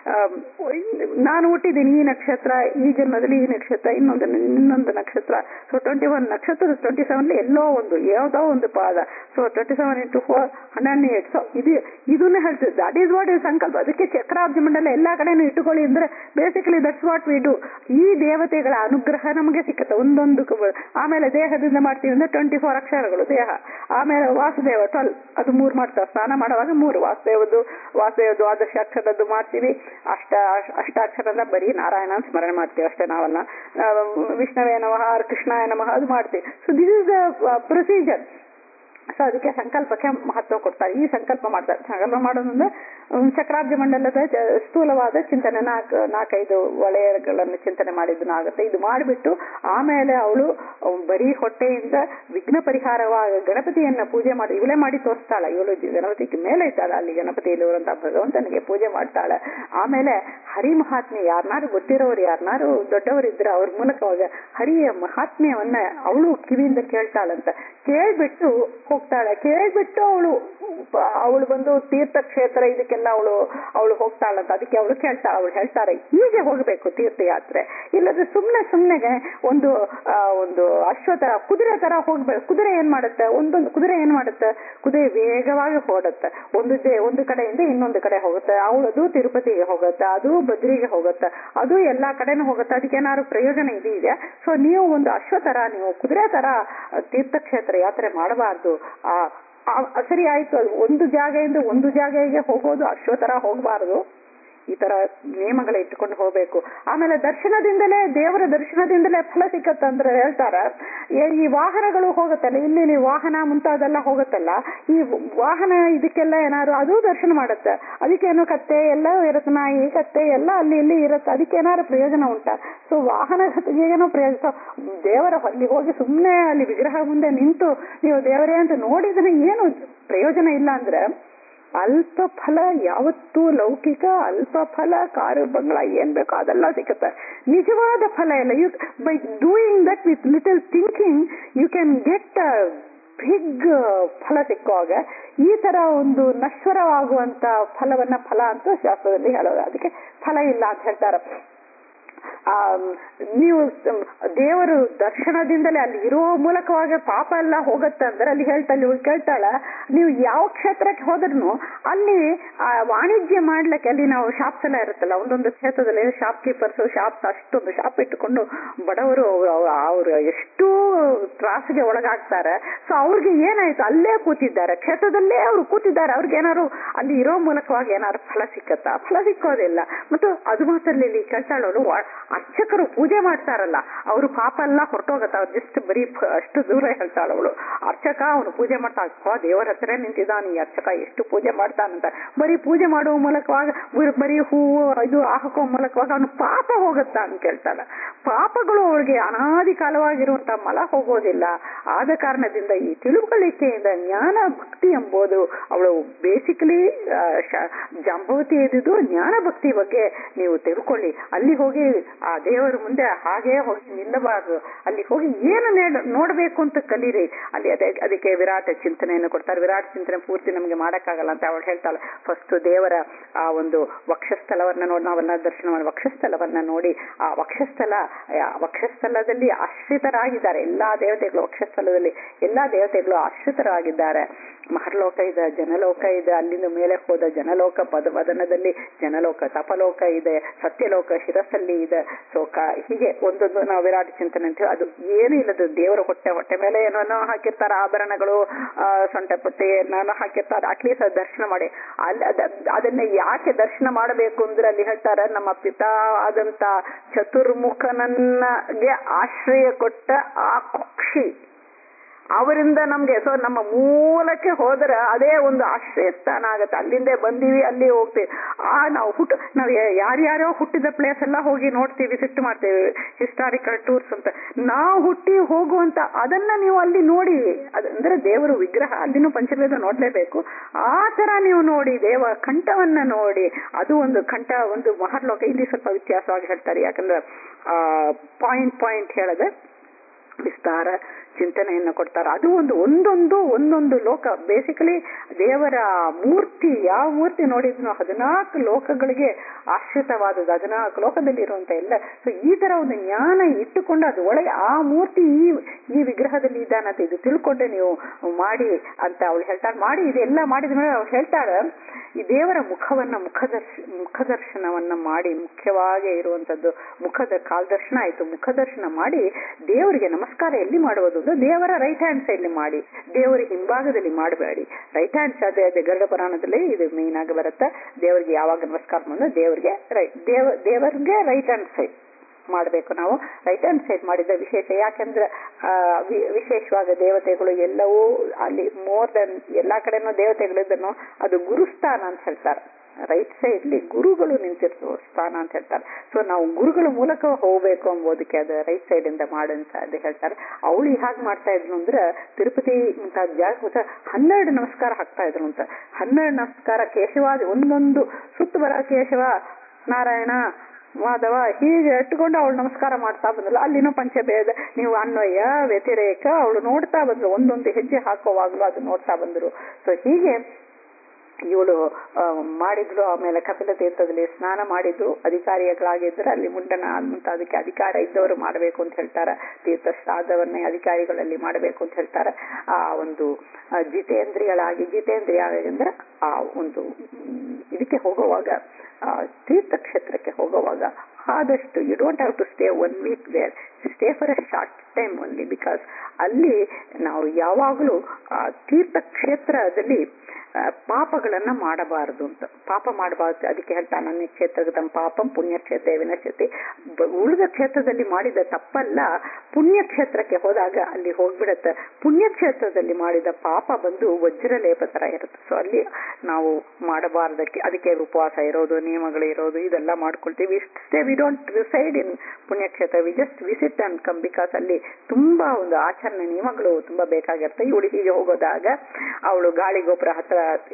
ನಾನು ಹುಟ್ಟಿದ್ದೀನಿ ಈ ನಕ್ಷತ್ರ, ಈ ಜನ್ಮದಲ್ಲಿ ಈ ನಕ್ಷತ್ರ, ಇನ್ನೊಂದು ಇನ್ನೊಂದು ನಕ್ಷತ್ರ. ಸೊ ಟ್ವೆಂಟಿ ಒನ್ ನಕ್ಷತ್ರ ಟ್ವೆಂಟಿ ಸೆವೆನ್ ಎಲ್ಲೋ ಒಂದು ಯಾವುದೋ ಒಂದು ಪಾದ. So twenty seven into four hundred eight. So ಇದು ಇದನ್ನ ಹೇಳ್ತಿದ್ದೆ, ದಟ್ ಈಸ್ ವಾಟ್ ಇಸ್ ಸಂಕಲ್ಪ. ಅದಕ್ಕೆ ಚಕ್ರಾಬ್ಜ ಮಂಡಲ ಎಲ್ಲಾ ಕಡೆನೂ ಇಟ್ಟುಕೊಳ್ಳಿ ಅಂದ್ರೆ basically that's what we do. ಈ ದೇವತೆಗಳ ಅನುಗ್ರಹ ನಮಗೆ ಸಿಕ್ಕತ್ತೆ ಒಂದೊಂದು. ಆಮೇಲೆ ದೇಹದಿಂದ ಮಾಡ್ತೀವಿ ಅಂದ್ರೆ ಟ್ವೆಂಟಿ ಫೋರ್ ಅಕ್ಷರಗಳು ದೇಹ. ಆಮೇಲೆ ವಾಸುದೇವ ಟ್ವೆಲ್, ಅದು ಮೂರು ಮಾಡ್ತಾರೆ. ಸ್ನಾನ ಮಾಡುವಾಗ ಮೂರು ವಾಸುದೇವದ್ದು ವಾಸುದೇವ ದ್ವಾದಶ ಅಕ್ಷರದ್ದು ಮಾಡ್ತೀವಿ. ಅಷ್ಟ ಅಷ್ಟಾಕ್ಷರದ ಬರೀ ನಾರಾಯಣ ಸ್ಮರಣೆ ಮಾಡ್ತೀವಿ ಅಷ್ಟೇ ನಾವಲ್ಲ. ವಿಷ್ಣುವೇ ನಮಃ, ಕೃಷ್ಣಾಯ ನಮಃ ಅದು ಮಾಡ್ತೀವಿ. So this is the procedure. So ಅದಕ್ಕೆ ಸಂಕಲ್ಪಕ್ಕೆ ಮಹತ್ವ ಕೊಡ್ತಾರೆ. ಈ ಸಂಕಲ್ಪ ಮಾಡ್ತಾರೆ. ಸಂಕಲ್ಪ ಮಾಡೋದಂದ್ರೆ ಚಕ್ರಾಬ್ಜ ಮಂಡಲದ ಸ್ಥೂಲವಾದ ಚಿಂತನೆ ನಾಲ್ಕು ನಾಲ್ಕೈದು ವಲಯಗಳನ್ನು ಚಿಂತನೆ ಮಾಡಿದ್ದೂ ಆಗುತ್ತೆ. ಇದು ಮಾಡಿಬಿಟ್ಟು ಆಮೇಲೆ ಅವಳು ಬರೀ ಹೊಟ್ಟೆಯಿಂದ ವಿಘ್ನ ಪರಿಹಾರವಾಗ ಗಣಪತಿಯನ್ನ ಪೂಜೆ ಮಾಡಿ ಇವಳೇ ಮಾಡಿ ತೋರಿಸ್ತಾಳೆ. ಇವಳು ಗಣಪತಿಗೆ ಮೇಲೆ ಇದ್ದಾಳೆ, ಅಲ್ಲಿ ಗಣಪತಿಯಲ್ಲಿ ಇರುವಂತಹ ಭಗವಂತನಿಗೆ ಪೂಜೆ ಮಾಡ್ತಾಳೆ. ಆಮೇಲೆ ಹರಿ ಮಹಾತ್ಮೆ ಯಾರನ್ನಾರು ಗೊತ್ತಿರೋರು ಯಾರನ್ನಾರು ದೊಡ್ಡವರಿದ್ರೆ ಅವ್ರ ಮೂಲಕವಾಗ ಹರಿಯ ಮಹಾತ್ಮ್ಯವನ್ನ ಅವಳು ಕಿವಿಯಿಂದ ಕೇಳ್ತಾಳಂತ. ಕೇಳ್ಬಿಟ್ಟು ಹೋಗ್ತಾಳೆ. ಕೇಳ್ಬಿಟ್ಟು ಅವಳು ಅವಳು ಬಂದು ತೀರ್ಥಕ್ಷೇತ್ರ ಇದಕ್ಕೆಲ್ಲ ಅವಳು ಅವಳು ಹೋಗ್ತಾಳಂತ. ಅದಕ್ಕೆ ಅವಳು ಕೇಳ್ತಾಳೆ. ಅವಳು ಹೇಳ್ತಾರೆ ಹೀಗೆ ಹೋಗ್ಬೇಕು ತೀರ್ಥಯಾತ್ರೆ, ಇಲ್ಲದ್ರೆ ಸುಮ್ನೆ ಸುಮ್ನೆಗೆ ಒಂದು ಒಂದು ಅಶ್ವ ತರ ಕುದುರೆ ತರ ಹೋಗ್ಬೇಕು. ಕುದುರೆ ಏನ್ ಮಾಡುತ್ತೆ, ಒಂದೊಂದು ಕುದುರೆ ಏನ್ ಮಾಡುತ್ತೆ, ಕುದುರೆ ವೇಗವಾಗಿ ಓಡುತ್ತೆ. ಒಂದು ದೇ ಒಂದು ಕಡೆಯಿಂದ ಇನ್ನೊಂದು ಕಡೆ ಹೋಗುತ್ತೆ. ಅವಳದು ತಿರುಪತಿಗೆ ಹೋಗುತ್ತೆ, ಅದು ಬದ್ರಿಗೆ ಹೋಗುತ್ತೆ, ಅದು ಎಲ್ಲಾ ಕಡೆನೂ ಹೋಗುತ್ತೆ. ಅದಕ್ಕೆ ಏನಾದ್ರು ಪ್ರಯೋಜನ ಇದೆಯಾ? ಸೊ ನೀವು ಒಂದು ಅಶ್ವ ತರ, ನೀವು ಕುದುರೆ ತರ ತೀರ್ಥಕ್ಷೇತ್ರ ಯಾತ್ರೆ ಮಾಡಬಾರ್ದು. ಆ ಸರಿ ಆಯ್ತು, ಅದು ಒಂದು ಜಾಗದಿಂದ ಒಂದು ಜಾಗಕ್ಕೆ ಹೋಗೋದು ಅಶ್ವ ತರ ಹೋಗಬಾರದು. ಈ ತರ ನಿಯಮಗಳ ಇಟ್ಟುಕೊಂಡು ಹೋಗ್ಬೇಕು. ಆಮೇಲೆ ದರ್ಶನದಿಂದಲೇ, ದೇವರ ದರ್ಶನದಿಂದಲೇ ಫಲ ಸಿಕ್ಕತ್ತಂದ್ರೆ ಹೇಳ್ತಾರ. ಈ ವಾಹನಗಳು ಹೋಗುತ್ತಲ್ಲ, ಇಲ್ಲಿ ನೀವು ವಾಹನ ಮುಂತಾದೆಲ್ಲ ಹೋಗುತ್ತಲ್ಲ, ಈ ವಾಹನ ಇದಕ್ಕೆಲ್ಲ ಏನಾದ್ರು ಅದು ದರ್ಶನ ಮಾಡುತ್ತೆ. ಅದಕ್ಕೇನು ಕತ್ತೆ ಎಲ್ಲ ಇರುತ್ತೆ, ನಾಯಿ ಕತ್ತೆ ಎಲ್ಲ ಅಲ್ಲಿ ಇಲ್ಲಿ ಇರುತ್ತೆ. ಅದಕ್ಕೆ ಏನಾದ್ರು ಪ್ರಯೋಜನ ಉಂಟಾ? ಸೊ ವಾಹನ ಏನೋ ಪ್ರಯೋಜನ. ದೇವರ ಅಲ್ಲಿ ಹೋಗಿ ಸುಮ್ಮನೆ ಅಲ್ಲಿ ವಿಗ್ರಹ ಮುಂದೆ ನಿಂತು ನೀವು ದೇವರೇ ಅಂತ ನೋಡಿದ್ರೆ ಏನು ಪ್ರಯೋಜನ ಇಲ್ಲ. ಅಂದ್ರೆ ಅಲ್ಪ ಫಲ ಯಾವತ್ತೂ ಲೌಕಿಕ ಅಲ್ಪ ಫಲ, ಕಾರು ಬಂಗ್ಲಾ ಏನ್ ಬೇಕೋ ಅದೆಲ್ಲ ಸಿಗುತ್ತೆ. ನಿಜವಾದ ಫಲ ಇಲ್ಲ. You by doing that with little thinking you can get a big ಫಲ ಸಿಕ್ಕುವಾಗ. ಈ ತರ ಒಂದು ನಶ್ವರವಾಗುವಂತ ಫಲವನ್ನ ಫಲ ಅಂತ ಶಾಸ್ತ್ರದಲ್ಲಿ ಹೇಳೋದು. ಅದಕ್ಕೆ ಫಲ ಇಲ್ಲ ಅಂತ ಹೇಳ್ತಾರೆ. ಆ ನೀವು ದೇವರು ದರ್ಶನದಿಂದಲೇ ಅಲ್ಲಿ ಇರೋ ಮೂಲಕವಾಗಿ ಪಾಪ ಎಲ್ಲ ಹೋಗತ್ತೆ ಅಂದ್ರೆ ಅಲ್ಲಿ ಹೇಳ್ತಾಳೆ, ಇವಳು ಕೇಳ್ತಾಳ, ನೀವು ಯಾವ ಕ್ಷೇತ್ರಕ್ಕೆ ಹೋದ್ರೂ ಅಲ್ಲಿ ಆ ವಾಣಿಜ್ಯ ಮಾಡ್ಲಿಕ್ಕೆ ಅಲ್ಲಿ ನಾವು ಶಾಪ್ಸ್ ಎಲ್ಲ ಇರುತ್ತಲ್ಲ, ಒಂದೊಂದು ಕ್ಷೇತ್ರದಲ್ಲಿ ಶಾಪ್ ಕೀಪರ್ಸ್ ಶಾಪ್ ಅಷ್ಟೊಂದು ಶಾಪ್ ಇಟ್ಟುಕೊಂಡು ಬಡವರು ಅವ್ರು ಎಷ್ಟು ತ್ರಾಸಿಗೆ ಒಳಗಾಗ್ತಾರೆ. ಸೊ ಅವ್ರಿಗೆ ಏನಾಯ್ತು, ಅಲ್ಲೇ ಕೂತಿದ್ದಾರೆ, ಕ್ಷೇತ್ರದಲ್ಲೇ ಅವ್ರು ಕೂತಿದ್ದಾರೆ. ಅವ್ರಿಗೆ ಏನಾದ್ರು ಅಲ್ಲಿ ಇರೋ ಮೂಲಕವಾಗಿ ಏನಾದ್ರು ಫಲ ಸಿಕ್ಕತ್ತಾ? ಫಲ ಸಿಕ್ಕೋದಿಲ್ಲ. ಮತ್ತು ಅದು ಮಾತ್ರ ಇಲ್ಲಿ ಕೇಳ್ತಾಳೋರು, ಅರ್ಚಕರು ಪೂಜೆ ಮಾಡ್ತಾರಲ್ಲ ಅವರು ಪಾಪ ಎಲ್ಲ ಹೊರಟೋಗತ್ತ. ಅವ್ರು ಜಸ್ಟ್ ಬರೀ ಅಷ್ಟು ದೂರ ಹೇಳ್ತಾಳ ಅವಳು. ಅರ್ಚಕ ಅವನು ಪೂಜೆ ಮಾಡ್ತಾ, ದೇವರ ಹತ್ರ ನಿಂತಿದ್ದಾನೆ ಈ ಅರ್ಚಕ, ಎಷ್ಟು ಪೂಜೆ ಮಾಡ್ತಾನಂತ. ಬರೀ ಪೂಜೆ ಮಾಡುವ ಮೂಲಕವಾಗ ಬರೀ ಹೂವು ಇದು ಹಾಕುವ ಮೂಲಕವಾಗ ಅವನು ಪಾಪ ಹೋಗುತ್ತಾ ಅಂತ ಕೇಳ್ತಾಳ. ಪಾಪಗಳು ಅವಳಿಗೆ ಅನಾದಿ ಕಾಲವಾಗಿರುವಂತ ಮಲ ಹೋಗೋದಿಲ್ಲ. ಆದ ಕಾರಣದಿಂದ ಈ ತಿಳುವಳಿಕೆಯಿಂದ ಜ್ಞಾನ ಭಕ್ತಿ ಎಂಬುದು ಅವಳು ಬೇಸಿಕಲಿ ಜಾಂಬವತಿ ಇದ್ದಿದ್ದು ಜ್ಞಾನ ಭಕ್ತಿ ಬಗ್ಗೆ ನೀವು ತಿಳ್ಕೊಳ್ಳಿ. ಅಲ್ಲಿ ಹೋಗಿ ಆ ದೇವರ ಮುಂದೆ ಹಾಗೆ ಹೋಗಿ ನಿಲ್ಲಬಾರದು. ಅಲ್ಲಿ ಹೋಗಿ ಏನು ನೋಡ್ಬೇಕು ಅಂತ ಕಲೀರಿ. ಅಲ್ಲಿ ಅದೇ ಅದಕ್ಕೆ ವಿರಾಟ ಚಿಂತನೆಯನ್ನು ಕೊಡ್ತಾರೆ. ವಿರಾಟ ಚಿಂತನೆ ಪೂರ್ತಿ ನಮ್ಗೆ ಮಾಡಕ್ಕಾಗಲ್ಲ ಅಂತ ಅವಳು ಹೇಳ್ತಾಳೆ. ಫಸ್ಟ್ ದೇವರ ಆ ಒಂದು ವಕ್ಷಸ್ಥಲವನ್ನ ನೋಡಿ ನಾವೆಲ್ಲ ದರ್ಶನ ಮಾಡಿ ವಕ್ಷಸ್ಥಲವನ್ನ ನೋಡಿ, ಆ ವಕ್ಷಸ್ಥಲ ವಕ್ಷಸ್ಥಲದಲ್ಲಿ ಆಶ್ರಿತರಾಗಿದ್ದಾರೆ ಎಲ್ಲಾ ದೇವತೆಗಳು. ವಕ್ಷಸ್ಥಲದಲ್ಲಿ ಎಲ್ಲಾ ದೇವತೆಗಳು ಆಶ್ರಿತರಾಗಿದ್ದಾರೆ. ಮಹರ್ಲೋಕ ಇದೆ, ಜನಲೋಕ ಇದೆ, ಅಲ್ಲಿಂದ ಮೇಲೆ ಹೋದ ಜನಲೋಕ ಪದ ವದನದಲ್ಲಿ ಜನಲೋಕ, ತಪಲೋಕ ಇದೆ, ಸತ್ಯಲೋಕ ಶಿರಸ್ಸಲ್ಲಿ ಇದೆ. ಸೊ ಕ ಹೀಗೆ ಒಂದೊಂದು ನಾವು ವಿರಾಟ ಚಿಂತನೆ ಅಂತ ಅದು ಏನು ಇಲ್ಲದು. ದೇವರ ಹೊಟ್ಟೆ ಹೊಟ್ಟೆ ಮೇಲೆ ಏನೋ ಹಾಕಿರ್ತಾರೆ, ಆಭರಣಗಳು, ಸೊಂಟೆ ಪಟ್ಟಿ ಏನೋ ಹಾಕಿರ್ತಾರೆ. ಅಟ್ಲೀಸ್ಟ್ ಅದು ದರ್ಶನ ಮಾಡಿ. ಅಲ್ಲಿ ಅದನ್ನ ಯಾಕೆ ದರ್ಶನ ಮಾಡಬೇಕು ಅಂದ್ರೆ ಅಲ್ಲಿ ಹೇಳ್ತಾರೆ, ನಮ್ಮ ಪಿತಾ ಆದಂತ ಚತುರ್ಮುಖನನ್ನಗೆ ಆಶ್ರಯ ಕೊಟ್ಟ ಆ ಕುಕ್ಷಿ ಅವರಿಂದ ನಮ್ಗೆ, ಸೊ ನಮ್ಮ ಮೂಲಕ್ಕೆ ಹೋದ್ರೆ ಅದೇ ಒಂದು ಆಶ್ರಯ ಸ್ಥಾನ ಆಗತ್ತೆ. ಅಲ್ಲಿಂದೇ ಬಂದೀವಿ, ಅಲ್ಲಿ ಹೋಗ್ತೀವಿ. ಆ ನಾವು ಹುಟ್ಟು ನಾವು ಯಾರ್ಯಾರೋ ಹುಟ್ಟಿದ ಪ್ಲೇಸ್ ಎಲ್ಲ ಹೋಗಿ ನೋಡ್ತೀವಿ, ವಿಸಿಟ್ ಮಾಡ್ತೇವೆ, ಹಿಸ್ಟಾರಿಕಲ್ ಟೂರ್ಸ್ ಅಂತ. ನಾವು ಹುಟ್ಟಿ ಹೋಗುವಂತ ಅದನ್ನ ನೀವು ಅಲ್ಲಿ ನೋಡಿ. ಅದಂದ್ರೆ ದೇವರು ವಿಗ್ರಹ ಅಲ್ಲಿನೂ ಪಂಚಭೇದ ನೋಡ್ಲೇಬೇಕು. ಆ ತರ ನೀವು ನೋಡಿ, ದೇವ ಕಂಠವನ್ನ ನೋಡಿ. ಅದು ಒಂದು ಕಂಠ ಒಂದು ಮಹರ್ಲೋಕ. ಇಲ್ಲಿ ಸ್ವಲ್ಪ ವ್ಯತ್ಯಾಸವಾಗಿ ಹೇಳ್ತಾರೆ, ಯಾಕಂದ್ರೆ ಆ ಪಾಯಿಂಟ್ ಪಾಯಿಂಟ್ ಹೇಳದೆ ವಿಸ್ತಾರ ಚಿಂತನೆಯನ್ನು ಕೊಡ್ತಾರೆ. ಅದು ಒಂದು ಒಂದೊಂದು ಒಂದೊಂದು ಲೋಕ. ಬೇಸಿಕಲಿ ದೇವರ ಮೂರ್ತಿ, ಯಾವ ಮೂರ್ತಿ ನೋಡಿದ್ನೋ ಹದಿನಾಲ್ಕು ಲೋಕಗಳಿಗೆ ಆಶ್ರಿತವಾದದ್ದು, ಹದಿನಾಲ್ಕು ಲೋಕದಲ್ಲಿ ಇರುವಂತ ಎಲ್ಲ. ಸೊ ಈ ತರ ಒಂದು ಜ್ಞಾನ ಇಟ್ಟುಕೊಂಡು ಅದು ಒಳಗೆ ಆ ಮೂರ್ತಿ ಈ ಈ ವಿಗ್ರಹದಲ್ಲಿ ಇದ್ದಾನಂತ ಇದು ತಿಳ್ಕೊಂಡೆ ನೀವು ಮಾಡಿ ಅಂತ ಅವಳು ಹೇಳ್ತಾಳೆ. ಮಾಡಿ ಇದೆಲ್ಲ ಮಾಡಿದ ಮೇಲೆ ಅವ್ಳು ಹೇಳ್ತಾಳೆ, ಈ ದೇವರ ಮುಖವನ್ನ ಮುಖದರ್ಶ ಮುಖದರ್ಶನವನ್ನ ಮಾಡಿ, ಮುಖ್ಯವಾಗಿ ಇರುವಂತದ್ದು ಮುಖದ ಕಾಲ್ದರ್ಶನ ಆಯ್ತು. ಮುಖದರ್ಶನ ಮಾಡಿ ದೇವರಿಗೆ ನಮಸ್ಕಾರ ಎಲ್ಲಿ ಮಾಡುವುದು ಅಂದ್ರೆ ದೇವರ ರೈಟ್ ಹ್ಯಾಂಡ್ ಸೈಡ್ ಮಾಡಿ, ದೇವರ ಹಿಂಭಾಗದಲ್ಲಿ ಮಾಡಬೇಡಿ. ರೈಟ್ ಹ್ಯಾಂಡ್ ಸೈಡ್ ಅದೇ ಗರುಡ ಪುರಾಣದಲ್ಲಿ ಇದು ಮೇನ್ ಆಗಿ ಬರುತ್ತೆ. ದೇವರಿಗೆ ಯಾವಾಗ ನಮಸ್ಕಾರ ಮಾಡಿದ್ರೆ ದೇವರಿಗೆ ರೈಟ್ ದೇವ ದೇವರಿಗೆ ರೈಟ್ ಹ್ಯಾಂಡ್ ಸೈಡ್ ಮಾಡಬೇಕು. ನಾವು ರೈಟ್ ಹ್ಯಾಂಡ್ ಸೈಡ್ ಮಾಡಿದ ವಿಶೇಷ. ಯಾಕೆಂದ್ರೆ ಆ ವಿಶೇಷವಾಗಿ ದೇವತೆಗಳು ಎಲ್ಲವೂ ಅಲ್ಲಿ ಮೋರ್ ದನ್ ಎಲ್ಲಾ ಕಡೆನೂ ದೇವತೆಗಳಿದ್ದನ್ನು ಅದು ಗುರುಸ್ಥಾನ ಅಂತ ಹೇಳ್ತಾರೆ. ರೈಟ್ ಸೈಡ್ಲಿ ಗುರುಗಳು ನಿಂತಿರೋ ಸ್ಥಾನ ಅಂತ ಹೇಳ್ತಾರೆ. ಸೊ ನಾವು ಗುರುಗಳ ಮೂಲಕ ಹೋಗ್ಬೇಕು ಎಂಬುದಕ್ಕೆ ಅದು ರೈಟ್ ಸೈಡ್ ಇಂದ ಮಾಡಂತ ಅದು ಹೇಳ್ತಾರೆ. ಅವಳು ಹೇಗೆ ಮಾಡ್ತಾ ಇದ್ರು ಅಂದ್ರೆ ತಿರುಪತಿ ಮುಂತಾದ ಜಾಗ ಹನ್ನೆರಡು ನಮಸ್ಕಾರ ಹಾಕ್ತಾ ಇದ್ರು ಅಂತ. ಹನ್ನೆರಡು ನಮಸ್ಕಾರ ಕೇಶವಾದಿ ಒಂದೊಂದು ಸುತ್ತ ಬರ ಕೇಶವ ನಾರಾಯಣ ಮಾಧವ ಹೀಗೆ ಇಟ್ಟುಕೊಂಡು ಅವಳು ನಮಸ್ಕಾರ ಮಾಡ್ತಾ ಬಂದಲ್ಲ. ಅಲ್ಲಿನೂ ಪಂಚಭೇದ ನೀವು ಅನ್ವಯ ವ್ಯತಿರೇಕ ಅವಳು ನೋಡ್ತಾ ಬಂದ್ರು, ಒಂದೊಂದು ಹೆಜ್ಜೆ ಹಾಕುವಾಗ್ಲೂ ಅದು ನೋಡ್ತಾ ಬಂದ್ರು. ಸೊ ಹೀಗೆ ಇವಳು ಮಾಡಿದ್ರು. ಆಮೇಲೆ ಕಪಿಲ ತೀರ್ಥದಲ್ಲಿ ಸ್ನಾನ ಮಾಡಿದ್ರು. ಅಧಿಕಾರಿಗಳಾಗಿದ್ರೆ ಅಲ್ಲಿ ಮುಂಡನ ಅಂತ ಅದಕ್ಕೆ ಅಧಿಕಾರ ಇದ್ದವರು ಮಾಡಬೇಕು ಅಂತ ಹೇಳ್ತಾರೆ. ತೀರ್ಥ ಶ್ರಾದ್ದವನ್ನೇ ಅಧಿಕಾರಿಗಳಲ್ಲಿ ಮಾಡಬೇಕು ಅಂತ ಹೇಳ್ತಾರೆ. ಆ ಒಂದು ಜಿತೇಂದ್ರಿಯಳಾಗಿ ಜಿತೇಂದ್ರಿಯ ಅಂದ್ರೆ ಆ ಒಂದು ಇದಕ್ಕೆ ಹೋಗುವಾಗ ಆ ತೀರ್ಥಕ್ಷೇತ್ರಕ್ಕೆ ಹೋಗುವಾಗ ಆದಷ್ಟು you don't have to stay one week there, stay for a short time only. Because ಅಲ್ಲಿ ನಾವು ಯಾವಾಗಲೂ ಆ ತೀರ್ಥಕ್ಷೇತ್ರದಲ್ಲಿ ಪಾಪಗಳನ್ನ ಮಾಡಬಾರದು ಅಂತ. ಪಾಪ ಮಾಡಬಾರ್ದು ಅದಕ್ಕೆ ಹೇಳ್ತಾನೆ, ನನ್ನ ಕ್ಷೇತ್ರದ ಪಾಪಂ ಪುಣ್ಯಕ್ಷೇತ್ರ ವಿನಶ್ಯತೆ. ಉಳಿದ ಕ್ಷೇತ್ರದಲ್ಲಿ ಮಾಡಿದ ತಪ್ಪಲ್ಲ, ಪುಣ್ಯಕ್ಷೇತ್ರಕ್ಕೆ ಹೋದಾಗ ಅಲ್ಲಿ ಹೋಗ್ಬಿಡತ್ತೆ. ಪುಣ್ಯಕ್ಷೇತ್ರದಲ್ಲಿ ಮಾಡಿದ ಪಾಪ ಬಂದು ವಜ್ರ ಲೇಪ ತರ ಇರುತ್ತೆ. ಸೊ ಅಲ್ಲಿ ನಾವು ಮಾಡಬಾರ್ದಕ್ಕೆ ಅದಕ್ಕೆ ಉಪವಾಸ ಇರೋದು, ನಿಯಮಗಳು ಇರೋದು, ಇದೆಲ್ಲ ಮಾಡ್ಕೊಳ್ತೀವಿ. Stay we don't reside in ಪುಣ್ಯಕ್ಷೇತ್ರ, we just visit and come. Because ಅಲ್ಲಿ ತುಂಬಾ ಒಂದು ಆಚರಣೆ ನಿಯಮಗಳು ತುಂಬಾ ಬೇಕಾಗಿರುತ್ತೆ. ಇವಳು ಹೀಗೆ ಹೋಗೋದಾಗ ಅವಳು ಗಾಳಿಗೋಪುರ ಹತ್ರ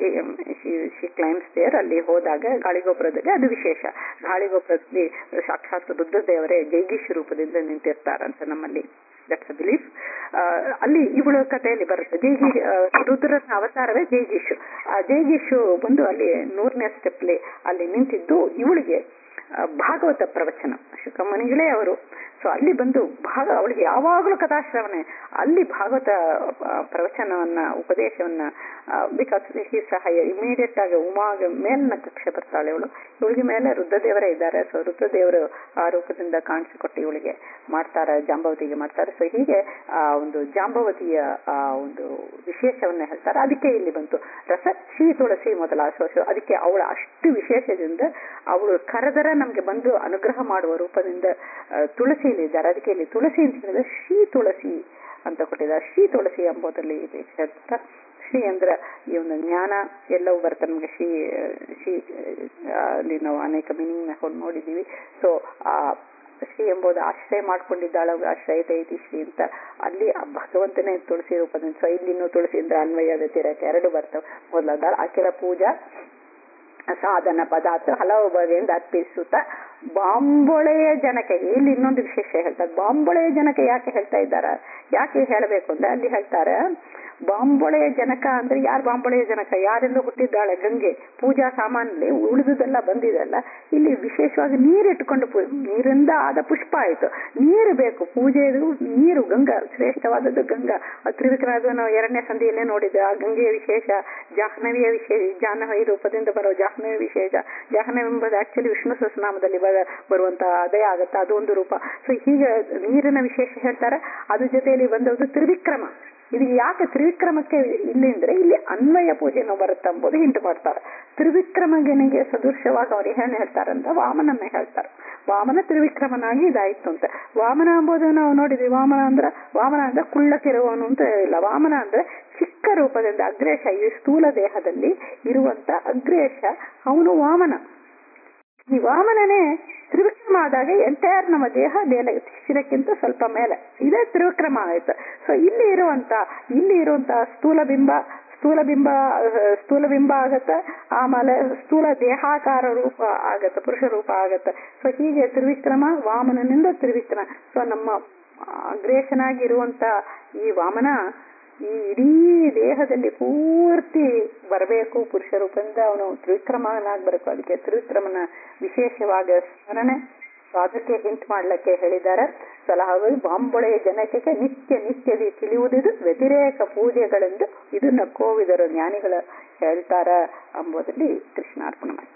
ಶಿ ಕ್ಲೈಮ್ಸ್ ದೇರ್. ಅಲ್ಲಿ ಹೋದಾಗ ಗಾಳಿಗೋಪುರದಲ್ಲಿ ಅದು ವಿಶೇಷ. ಗಾಳಿಗೋಪುರದಲ್ಲಿ ಸಾಕ್ಷಾತ್ ರುದ್ರದೇವರೇ ಜೈಗೀಶ್ ರೂಪದಿಂದ ನಿಂತಿರ್ತಾರಂತ ನಮ್ಮಲ್ಲಿ. That's a belief. ಅಲ್ಲಿ ಇವಳ ಕಥೆಯಲ್ಲಿ ಬರುತ್ತೆ ಜೈಗಿ ರುದ್ರನ ಅವತಾರವೇ ಜೈಗೀಶು. ಆ ಜೈಗೀಶು ಬಂದು ಅಲ್ಲಿ ನೂರನೇ ಸ್ಟೆಪ್ಲಿ ಅಲ್ಲಿ ನಿಂತಿದ್ದು ಇವಳಿಗೆ ಭಾಗವತ ಪ್ರವಚನ, ಶುಕಮಣಿಗಳೇ ಅವರು. ಸೊ ಅಲ್ಲಿ ಬಂದು ಭಾಗ ಅವಳಿಗೆ ಯಾವಾಗಲೂ ಕಥಾಶ್ರವಣೆ, ಅಲ್ಲಿ ಭಾಗವತ ಪ್ರವಚನವನ್ನ ಉಪದೇಶವನ್ನ ಬಿಕಾಸ್ ಹಿ ಸಹಾಯ ಇಮಿಡಿಯೇಟ್ ಆಗಿ ಉಮಾಗ ಮೇಲಿನ ಕಕ್ಷೆ ಬರ್ತಾಳೆ ಇವಳು. ಇವಳಿಗೆ ಮೇಲೆ ರುದ್ರದೇವರೇ ಇದ್ದಾರೆ. ಸೊ ರುದ್ರದೇವರು ಆ ರೂಪದಿಂದ ಕಾಣಿಸಿಕೊಟ್ಟು ಇವಳಿಗೆ ಮಾಡ್ತಾರೆ, ಜಾಂಬವತಿಗೆ ಮಾಡ್ತಾರೆ. ಸೊ ಹೀಗೆ ಆ ಒಂದು ಜಾಂಬವತಿಯ ಆ ಒಂದು ವಿಶೇಷವನ್ನ ಹೇಳ್ತಾರೆ. ಅದಕ್ಕೆ ಇಲ್ಲಿ ಬಂತು ರಸ ಶ್ರೀ ತುಳಸಿ ಮೊದಲ ಸೊ ಅದಕ್ಕೆ ಅವಳ ಅಷ್ಟು ವಿಶೇಷದಿಂದ ಅವಳು ಕರೆದರ ನಮ್ಗೆ ಬಂದು ಅನುಗ್ರಹ ಮಾಡುವ ರೂಪದಿಂದ ತುಳಸಿಯಲ್ಲಿ ಇದ್ದಾರೆ. ಅದಕ್ಕೆ ಇಲ್ಲಿ ತುಳಸಿ ಅಂತ ಹೇಳಿದ್ರೆ ಶ್ರೀ ತುಳಸಿ ಅಂತ ಕೊಟ್ಟಿದ್ದಾರೆ. ಶ್ರೀ ತುಳಸಿ ಎಂಬುದರಲ್ಲಿ ಹೇಳ್ತಾರೆ. ಶ್ರೀ ಅಂದ್ರೆ ಈ ಒಂದು ಜ್ಞಾನ ಎಲ್ಲವೂ ಬರುತ್ತೆ ನಮ್ಗೆ. ಶ್ರೀ ಶ್ರೀ ಅಲ್ಲಿ ನಾವು ಅನೇಕ ಮೀನಿಂಗ್ ಕೊಂಡು ನೋಡಿದ್ದೀವಿ. ಸೊ ಆ ಶ್ರೀ ಎಂಬುದು ಆಶ್ರಯ ಮಾಡ್ಕೊಂಡಿದ್ದಾಳ, ಆಶ್ರಯತೆ ಐತಿ ಶ್ರೀ ಅಂತ. ಅಲ್ಲಿ ಆ ಭಗವಂತನೇ ತುಳಸಿ ರೂಪದಿಂದ. ಸೊ ಇಲ್ಲಿನೂ ತುಳಸಿಯಿಂದ ಅನ್ವಯ ವ್ಯತಿರೇಕ ಎರಡು ಬರ್ತವೆ. ಮೊದಲಾದ ಅಖಿಲ ಪೂಜಾ ಸಾಧನ ಪದಾರ್ಥ ಹಲವು ಬಗೆಯಿಂದ ಅರ್ಪಿಸುತ್ತ ಬಾಂಬೊಳೆಯ ಜನಕ್ಕೆ. ಇಲ್ಲಿ ಇನ್ನೊಂದು ವಿಶೇಷ ಹೇಳ್ತಾರೆ. ಬಾಂಬೊಳೆಯ ಜನಕ್ಕೆ ಯಾಕೆ ಹೇಳ್ತಾ ಇದ್ದಾರ, ಯಾಕೆ ಹೇಳಬೇಕು ಅಂದ್ರೆ ಅಲ್ಲಿ ಹೇಳ್ತಾರೆ ಬಾಂಬೊಳೆಯ ಜನಕ ಅಂದ್ರೆ ಯಾರು ಬಾಂಬೊಳೆಯ ಜನಕ, ಯಾರೆಲ್ಲೂ ಹುಟ್ಟಿದ್ದಾಳೆ ಗಂಗೆ. ಪೂಜಾ ಸಾಮಾನಲ್ಲಿ ಉಳಿದುದೆಲ್ಲ ಬಂದಿದೆಲ್ಲ. ಇಲ್ಲಿ ವಿಶೇಷವಾಗಿ ನೀರಿಟ್ಟುಕೊಂಡು ನೀರಿಂದ ಆದ ಪುಷ್ಪ ಆಯ್ತು. ನೀರು ಬೇಕು ಪೂಜೆದು, ನೀರು ಗಂಗಾ ಶ್ರೇಷ್ಠವಾದದ್ದು ಗಂಗಾ. ತ್ರಿವಿಕ್ರಮದ ನಾವು ಎರಡನೇ ಸಂಧಿಯಲ್ಲೇ ನೋಡಿದ್ರೆ ಆ ಗಂಗೆಯ ವಿಶೇಷ, ಜಾಹ್ನವಿಯ ವಿಶೇಷ, ಜಾಹ್ನವಿ ರೂಪದಿಂದ ಬರೋ ಜಾಹ್ನವಿ ವಿಶೇಷ. ಜಾಹ್ನವಿ ಎಂಬುದು ಆಕ್ಚುಲಿ ವಿಷ್ಣು ಸಹಸ್ರನಾಮದಲ್ಲಿ ಬರುವಂತ ಅದೇ ಆಗತ್ತೆ, ಅದು ಒಂದು ರೂಪ. ಸೊ ಹೀಗೆ ನೀರಿನ ವಿಶೇಷ ಹೇಳ್ತಾರೆ. ಅದ್ರ ಜೊತೆಯಲ್ಲಿ ಬಂದದ್ದು ತ್ರಿವಿಕ್ರಮ. ಇದು ಯಾಕೆ ತ್ರಿವಿಕ್ರಮಕ್ಕೆ ಇಲ್ಲಿ ಅಂದ್ರೆ ಇಲ್ಲಿ ಅನ್ವಯ ಪೂಜೆನೂ ಬರುತ್ತೆ ಎಂಬುದು ಹಿಂಟು ಮಾಡ್ತಾರೆ. ತ್ರಿವಿಕ್ರಮನಿಗೆ ಸದೃಶ್ಯವಾಗಿ ಅವ್ರು ಏನ್ ಹೇಳ್ತಾರಂತ ವಾಮನನ್ನ ಹೇಳ್ತಾರೆ. ವಾಮನ ತ್ರಿವಿಕ್ರಮನಾಗಿ ಇದಾಯ್ತು ಅಂತ. ವಾಮನ ಎಂಬುದು ನಾವು ನೋಡಿದ್ವಿ. ವಾಮನ ಅಂದ್ರೆ ವಾಮನ ಅಂದ್ರೆ ಕುಳ್ಳಕ್ಕಿರುವವನು ಅಂತ ಇಲ್ಲ. ವಾಮನ ಅಂದ್ರೆ ಚಿಕ್ಕ ರೂಪದಿಂದ ಅಗ್ರೇಶ, ಈ ಸ್ಥೂಲ ದೇಹದಲ್ಲಿ ಇರುವಂತ ಅಗ್ರೇಶ ಅವನು ವಾಮನ. ಈ ವಾಮನನೇ ತ್ರಿವಿಕ್ರಮ ಆದಾಗ ಎಂಟೈರ್ ನಮ್ಮ ದೇಹ ಮೇಲೆ ಶಿರಕ್ಕಿಂತ ಸ್ವಲ್ಪ ಮೇಲೆ ಇದೇ ತ್ರಿವಿಕ್ರಮ ಆಯ್ತು. ಸೊ ಇಲ್ಲಿ ಇರುವಂತ ಇಲ್ಲಿ ಇರುವಂತ ಸ್ಥೂಲ ಬಿಂಬ ಸ್ಥೂಲ ಬಿಂಬ ಸ್ಥೂಲ ಬಿಂಬ ಆಗತ್ತೆ. ಆಮೇಲೆ ಸ್ಥೂಲ ದೇಹಾಕಾರ ರೂಪ ಆಗತ್ತೆ, ಪುರುಷ ರೂಪ ಆಗತ್ತೆ. ಸೊ ಹೀಗೆ ತ್ರಿವಿಕ್ರಮ ವಾಮನನಿಂದ ತ್ರಿವಿಕ್ರಮ. ಸೊ ನಮ್ಮ ಅಗ್ರೇಸನಾಗಿರುವಂತ ಈ ವಾಮನ ಈ ಇಡೀ ದೇಹದಲ್ಲಿ ಪೂರ್ತಿ ಬರಬೇಕು, ಪುರುಷ ರೂಪದಿಂದ ಅವನು ತ್ರಿವಿಕ್ರಮನಾಗಿ ಬರಬೇಕು. ಅದಕ್ಕೆ ತ್ರಿವಿಕ್ರಮನ ವಿಶೇಷವಾಗಿ ಸ್ಮರಣೆ. ಅದಕ್ಕೆ ಹಿಂಟ್ ಮಾಡ್ಲಿಕ್ಕೆ ಹೇಳಿದ್ದಾರೆ. ಸಲಹೆ ಬಾಂಬೊಳೆಯ ಜನಕ್ಕೆ ನಿತ್ಯ ನಿತ್ಯದಿ ತಿಳಿಯುವುದಿದು ವ್ಯತಿರೇಕ ಪೂಜೆಗಳೆಂದು ಇದನ್ನ ಕೋವಿದರು ಜ್ಞಾನಿಗಳು ಹೇಳ್ತಾರ ಎಂಬುದರಲ್ಲಿ ಕೃಷ್ಣಾರ್ಪಣ.